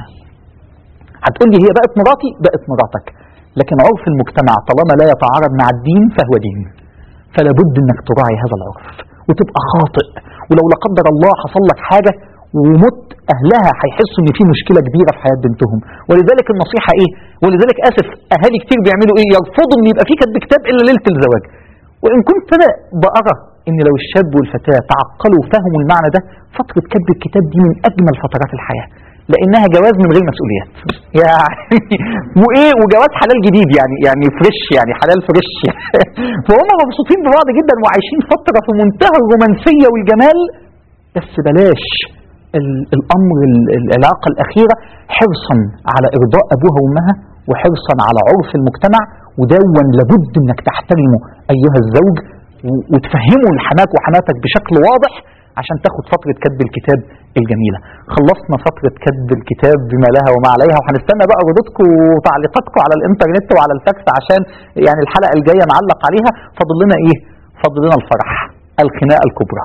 هتقول لي هي بقت مراتي، بقت مراتك، لكن عرف المجتمع طالما لا يتعارض مع الدين فهو دين، فلا بد انك تراعي هذا العرف وتبقى خاطئ. ولو لا قدر الله حصل لك حاجة ومت، اهلها هيحسوا ان في مشكله كبيره في حياه بنتهم. ولذلك النصيحه ايه؟ ولذلك اسف اهالي كتير بيعملوا ايه؟ يرفضوا ان يبقى في كتب كتاب الا ليله الزواج. وان كنت انا بقرا ان لو الشاب والفتاه تعقلوا وفهموا المعنى ده، فتره كتب الكتاب دي من اجمل فترات الحياه، لانها جواز من غير مسؤوليات يعني وايه، وجواز حلال جديد يعني فريش، يعني حلال فريش فهم مبسوطين ببعض جدا وعايشين فتره في منتهى الرومانسيه والجمال. بس بلاش الامر العلاقه الاخيره حرصا على ارضاء ابوها وامها وحرصا على عرف المجتمع، ودون لابد انك تحترمه ايها الزوج وتفهمه لحماك وحماتك بشكل واضح عشان تاخد فتره كتب الكتاب الجميله. خلصنا فتره كتب الكتاب بما لها وما عليها، وهنستنى بقى ردودكم وتعليقاتكم على الانترنت وعلى الفاكس عشان يعني الحلقه الجايه نعلق عليها. فاضل لنا ايه؟ فاضل لنا الفرح، الخناقه الكبرى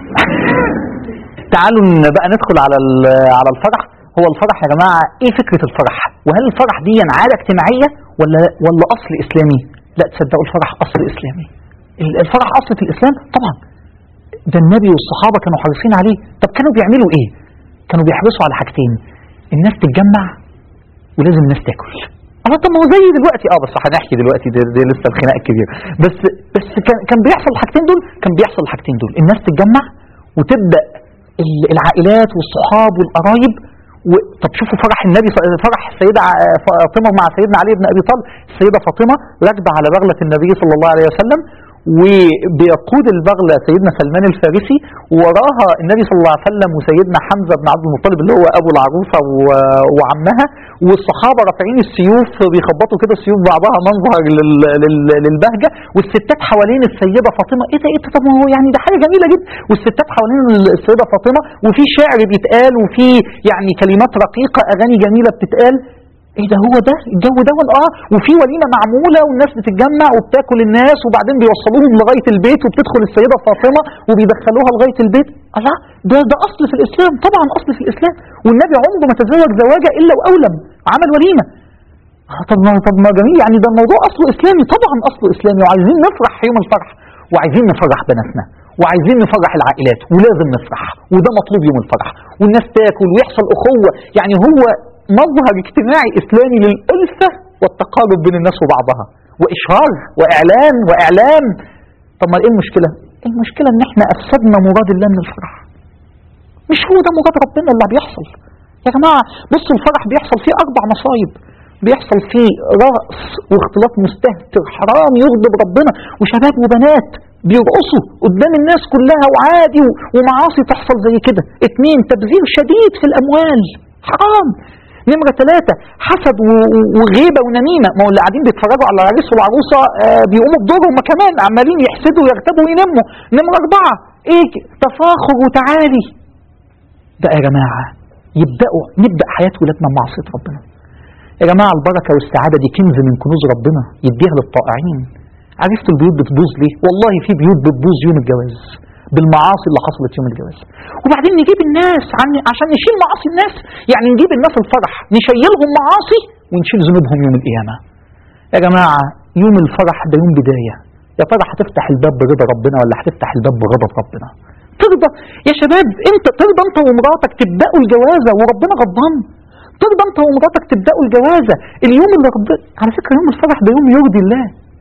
تعالوا بقى ندخل على الفرح. هو الفرح يا جماعه ايه فكره الفرح؟ وهل الفرح دي عاده اجتماعيه ولا اصل اسلامي؟ لا تصدقوا الفرح اصل اسلامي. الفرح اصل في الاسلام طبعا، ده النبي والصحابه كانوا حريصين عليه. طب كانوا بيعملوا ايه؟ كانوا بيحرصوا على حاجتين، الناس تتجمع ولازم الناس تاكل. طب ما هو زي دلوقتي بس هنحكي دلوقتي دي لسه الخناق الكبير. بس كان بيحصل الحاجتين دول، الناس تتجمع وتبدا العائلات والصحاب والقرايب. طب شوفوا فرح النبي، فرح السيدة فاطمة مع سيدنا علي بن أبي طالب. السيدة فاطمة راكبة على بغلة النبي صلى الله عليه وسلم، وبيقود البغلة سيدنا سلمان الفارسي، ووراها النبي صلى الله عليه وسلم وسيدنا حمزة بن عبد المطلب اللي هو أبو العروسة وعمها، والصحابة رافعين السيوف بيخبطوا كده السيوف بعضها منظر للبهجة، والستات حوالين السيدة فاطمة. ايه ده طب ما هو يعني ده حاجة جميلة جدا، والستات حوالين السيدة فاطمة، وفي شعر بيتقال وفي يعني كلمات رقيقة، أغاني جميلة بتتقال. ايه ده؟ هو ده الجو ده وفي وليمه معموله والناس بتتجمع وبتاكل الناس، وبعدين بيوصلوهم لغايه البيت وبتدخل السيده فاطمه وبيدخلوها لغايه البيت. الله، ده اصل في الاسلام، طبعا اصل في الاسلام. والنبي عمره ما تزوج زواجه الا واولم، عمل وليمه. طب ما جميل، يعني ده الموضوع اصله اسلامي. طبعا اصله اسلامي، وعايزين نفرح في يوم الفرح، وعايزين نفرح بناتنا، وعايزين نفرح العائلات، ولازم نفرح، وده مطلوب يوم الفرح، والناس تاكل ويحصل اخوه. يعني هو مظهر اجتماعي اسلامي للالفه والتقارب بين الناس وبعضها، واشهار واعلان. طب ما ايه المشكله؟ المشكله ان احنا افسدنا مراد الله من الفرح. مش هو ده مراد ربنا اللي بيحصل يا جماعه. بصوا الفرح بيحصل فيه 4 مصايب، بيحصل فيه رقص واختلاط مستهتر حرام يغضب ربنا، وشباب وبنات بيرقصوا قدام الناس كلها وعادي، ومعاصي تحصل زي كده. 2 تبذير شديد في الاموال حرام. نمرة 3 حسد وغيبة ونميمة. ما هو اللي قاعدين بيتفرجوا على العريس والعروسة بيقوموا بدورهم كمان، عمالين يحسدوا ويغتابوا وينموا. نمرة 4 ايه؟ تفاخر وتعالي. ده يا جماعة نبدأ حياة ولادنا بمعصية ربنا. يا جماعة البركة والسعادة دي كنز من كنوز ربنا يديها للطائعين. عرفت البيوت بتبوظ ليه؟ والله في بيوت بتبوظ يوم الجواز بالمعاصي اللي حصلت يوم الجواز. وبعدين نجيب الناس عشان نشيل معاصي الناس، يعني نجيب الناس الفرح نشيلهم معاصي ونشيل ذنوبهم يوم القيامة. يا جماعة يوم الفرح ده يوم بداية. يا ترى هتفتح الباب برضا ربنا ولا هتفتح الباب بغضب ربنا؟ ترضى يا شباب ترضى انت ومراتك تبدأوا الجوازة وربنا غضبان؟ ترضى انت ومراتك تبدأوا الجوازة اليوم اللي ربنا، على فكرة يوم الفرح ده يوم يرضي الله،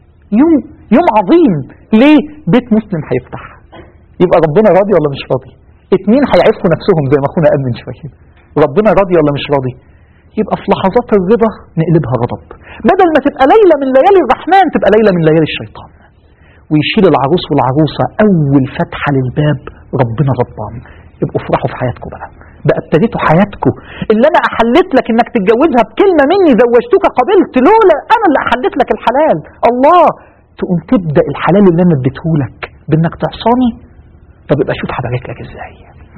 يوم عظيم. ليه؟ بيت مسلم هيفتح، يبقى ربنا راضي ولا مش راضي؟ 2 هيعفوا نفسهم زي ما اخونا قال من شويه، ربنا راضي ولا مش راضي؟ يبقى في لحظات الرضا نقلبها غضب، بدل ما تبقى ليله من ليالي الرحمن تبقى ليله من ليالي الشيطان. ويشيل العروس والعروسه اول فتحه للباب ربنا غضبان. يبقوا افرحوا في حياتكم بقى ابتديتوا حياتكم اللي انا احلت لك انك تتجوزها بكلمه مني زوجتك قبلت، لولا انا اللي احلت لك الحلال الله، تقوم تبدا الحلال اللي انا اديته لك بانك تعصاني. طب يبقى شوف هبارك لك ازاي.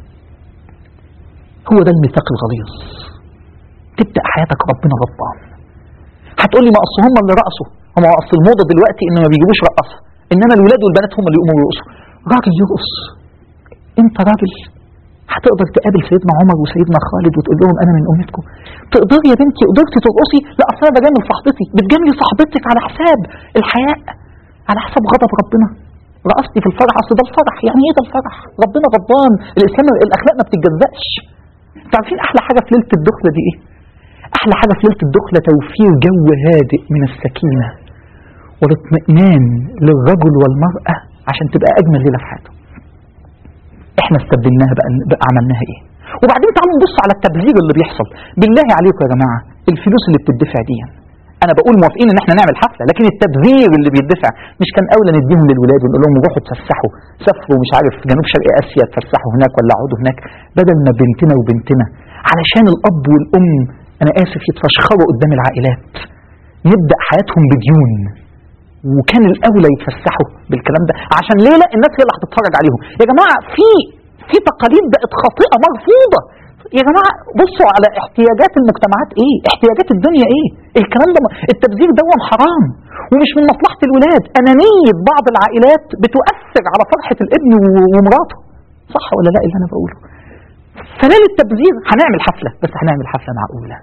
هو ده الميثاق الغليظ. تبدا حياتك ربنا غضبان. هتقول لي ما اصل هم اللي رقصوا، هم اصل الموضه دلوقتي ان ما بيجيبوش رقصه، انما الولاد والبنات هم اللي يقوموا يرقصوا. راجل يرقص، انت راجل هتقدر تقابل سيدنا عمر وسيدنا خالد وتقول لهم انا من امتكم؟ تقدر يا بنتي؟ قدرتي ترقصي؟ لا اصل انا بجامل صاحبتي. بتجاملي صاحبتك على حساب الحياء، على حساب غضب ربنا. رقصتي في الفرح، اصل ده الفرح. يعني ايه ده الفرح؟ ربنا غضبان. الاسلام الاخلاق ما بتتجزأش. انتوا عارفين احلى حاجه في ليله الدخله دي ايه؟ احلى حاجه في ليله الدخله توفير جو هادئ من السكينه والاطمئنان للرجل والمراه عشان تبقى اجمل ليله في حياته. احنا استبدلناها بقى عملناها ايه؟ وبعدين تعالوا نبص على التبذير اللي بيحصل. بالله عليكم يا جماعه الفلوس اللي بتدفع دي، انا بقول موافقين ان احنا نعمل حفله، لكن التبذير اللي بيدفع مش كان اولى نديهم للولاد ونقول لهم روحوا تفسحوا، سافروا مش عارف جنوب شرق اسيا تفسحوا هناك ولا اقعدوا هناك، بدل ما بنتنا علشان الاب والام انا اسف يتفشخروا قدام العائلات نبدا حياتهم بديون. وكان الاولى يتفسحوا بالكلام ده عشان ليه؟ لا الناس هي اللي هتتفرج عليهم. يا جماعه في تقاليد بقت خاطئه مرفوضه. يا جماعه بصوا على احتياجات المجتمعات ايه، احتياجات الدنيا ايه. الكلام ده التبذير ده حرام ومش من مصلحه الولاد. انانيه بعض العائلات بتؤثر على فرحه الابن ومراته. صح ولا لا اللي انا بقوله؟ فليله التبذير هنعمل حفله، بس هنعمل حفله معقوله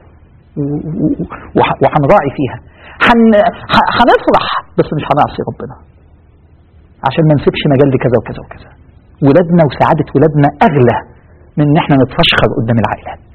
وهنراعي فيها، هنفرح بس مش هنعصي ربنا عشان ما نسيبش مجال لكذا وكذا وكذا. ولادنا وسعاده ولادنا اغلى من ان احنا نتفشخر قدام العائلات.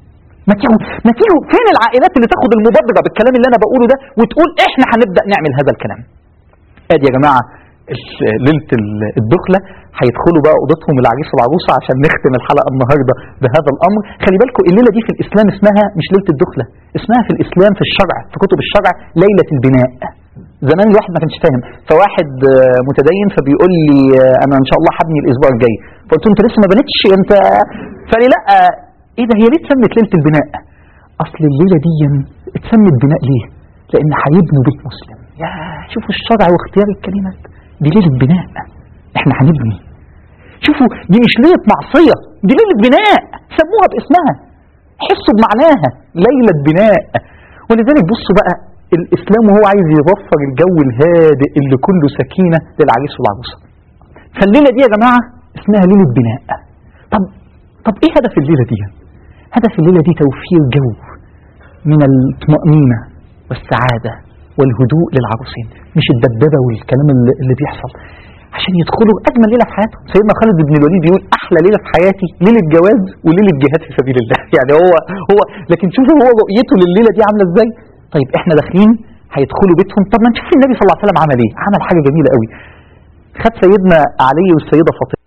ما تيجوا فين العائلات اللي تاخد المبادره بالكلام اللي انا بقوله ده وتقول احنا هنبدا نعمل هذا الكلام؟ ادي يا جماعه ليله الدخله هيدخلوا بقى اوضتهم العريس والعروسه عشان نختم الحلقه النهارده بهذا الامر. خلي بالكم الليله دي في الاسلام اسمها مش ليله الدخله، اسمها في الاسلام في الشرع في كتب الشرع ليله البناء. زمان الواحد ما كانش فاهم، فواحد متدين فبيقول لي انا ان شاء الله هبني الاسبوع الجاي، فقلت له انت لسه ما بنيتش انت؟ فقال لي لا ايه ده، هي ليه اتسمت ليله البناء؟ اصل الليله دي اتسمت بناء ليه؟ لان هيبنوا بيت مسلم. يا شوفوا الشرع واختيار الكلمات، دي ليله بناء، احنا هنبني. شوفوا دي مش ليله معصيه، دي ليله بناء، سموها باسمها، حسوا بمعناها ليله بناء. ولذلك بصوا بقى الاسلام وهو عايز يوفر الجو الهادئ اللي كله سكينه للعريس والعروسه، فالليله دي يا جماعه اسمها ليله بناء. طب ايه هدف الليله دي؟ هدف الليله دي توفير جو من الطمأنينه والسعادة والهدوء للعروسين، مش الدبدبة والكلام اللي بيحصل، عشان يدخلوا أجمل ليلة في حياتهم. سيدنا خالد بن الوليد يقول أحلى ليلة في حياتي ليلة جواز وليلة جهاد في سبيل الله. يعني هو لكن شوفوا هو رؤيته لليلة دي عاملة إزاي. طيب إحنا داخلين هيدخلوا بيتهم، طب ما نشوف النبي صلى الله عليه وسلم عمل إيه. عمل حاجة جميلة قوي، خد سيدنا علي والسيدة فاطمة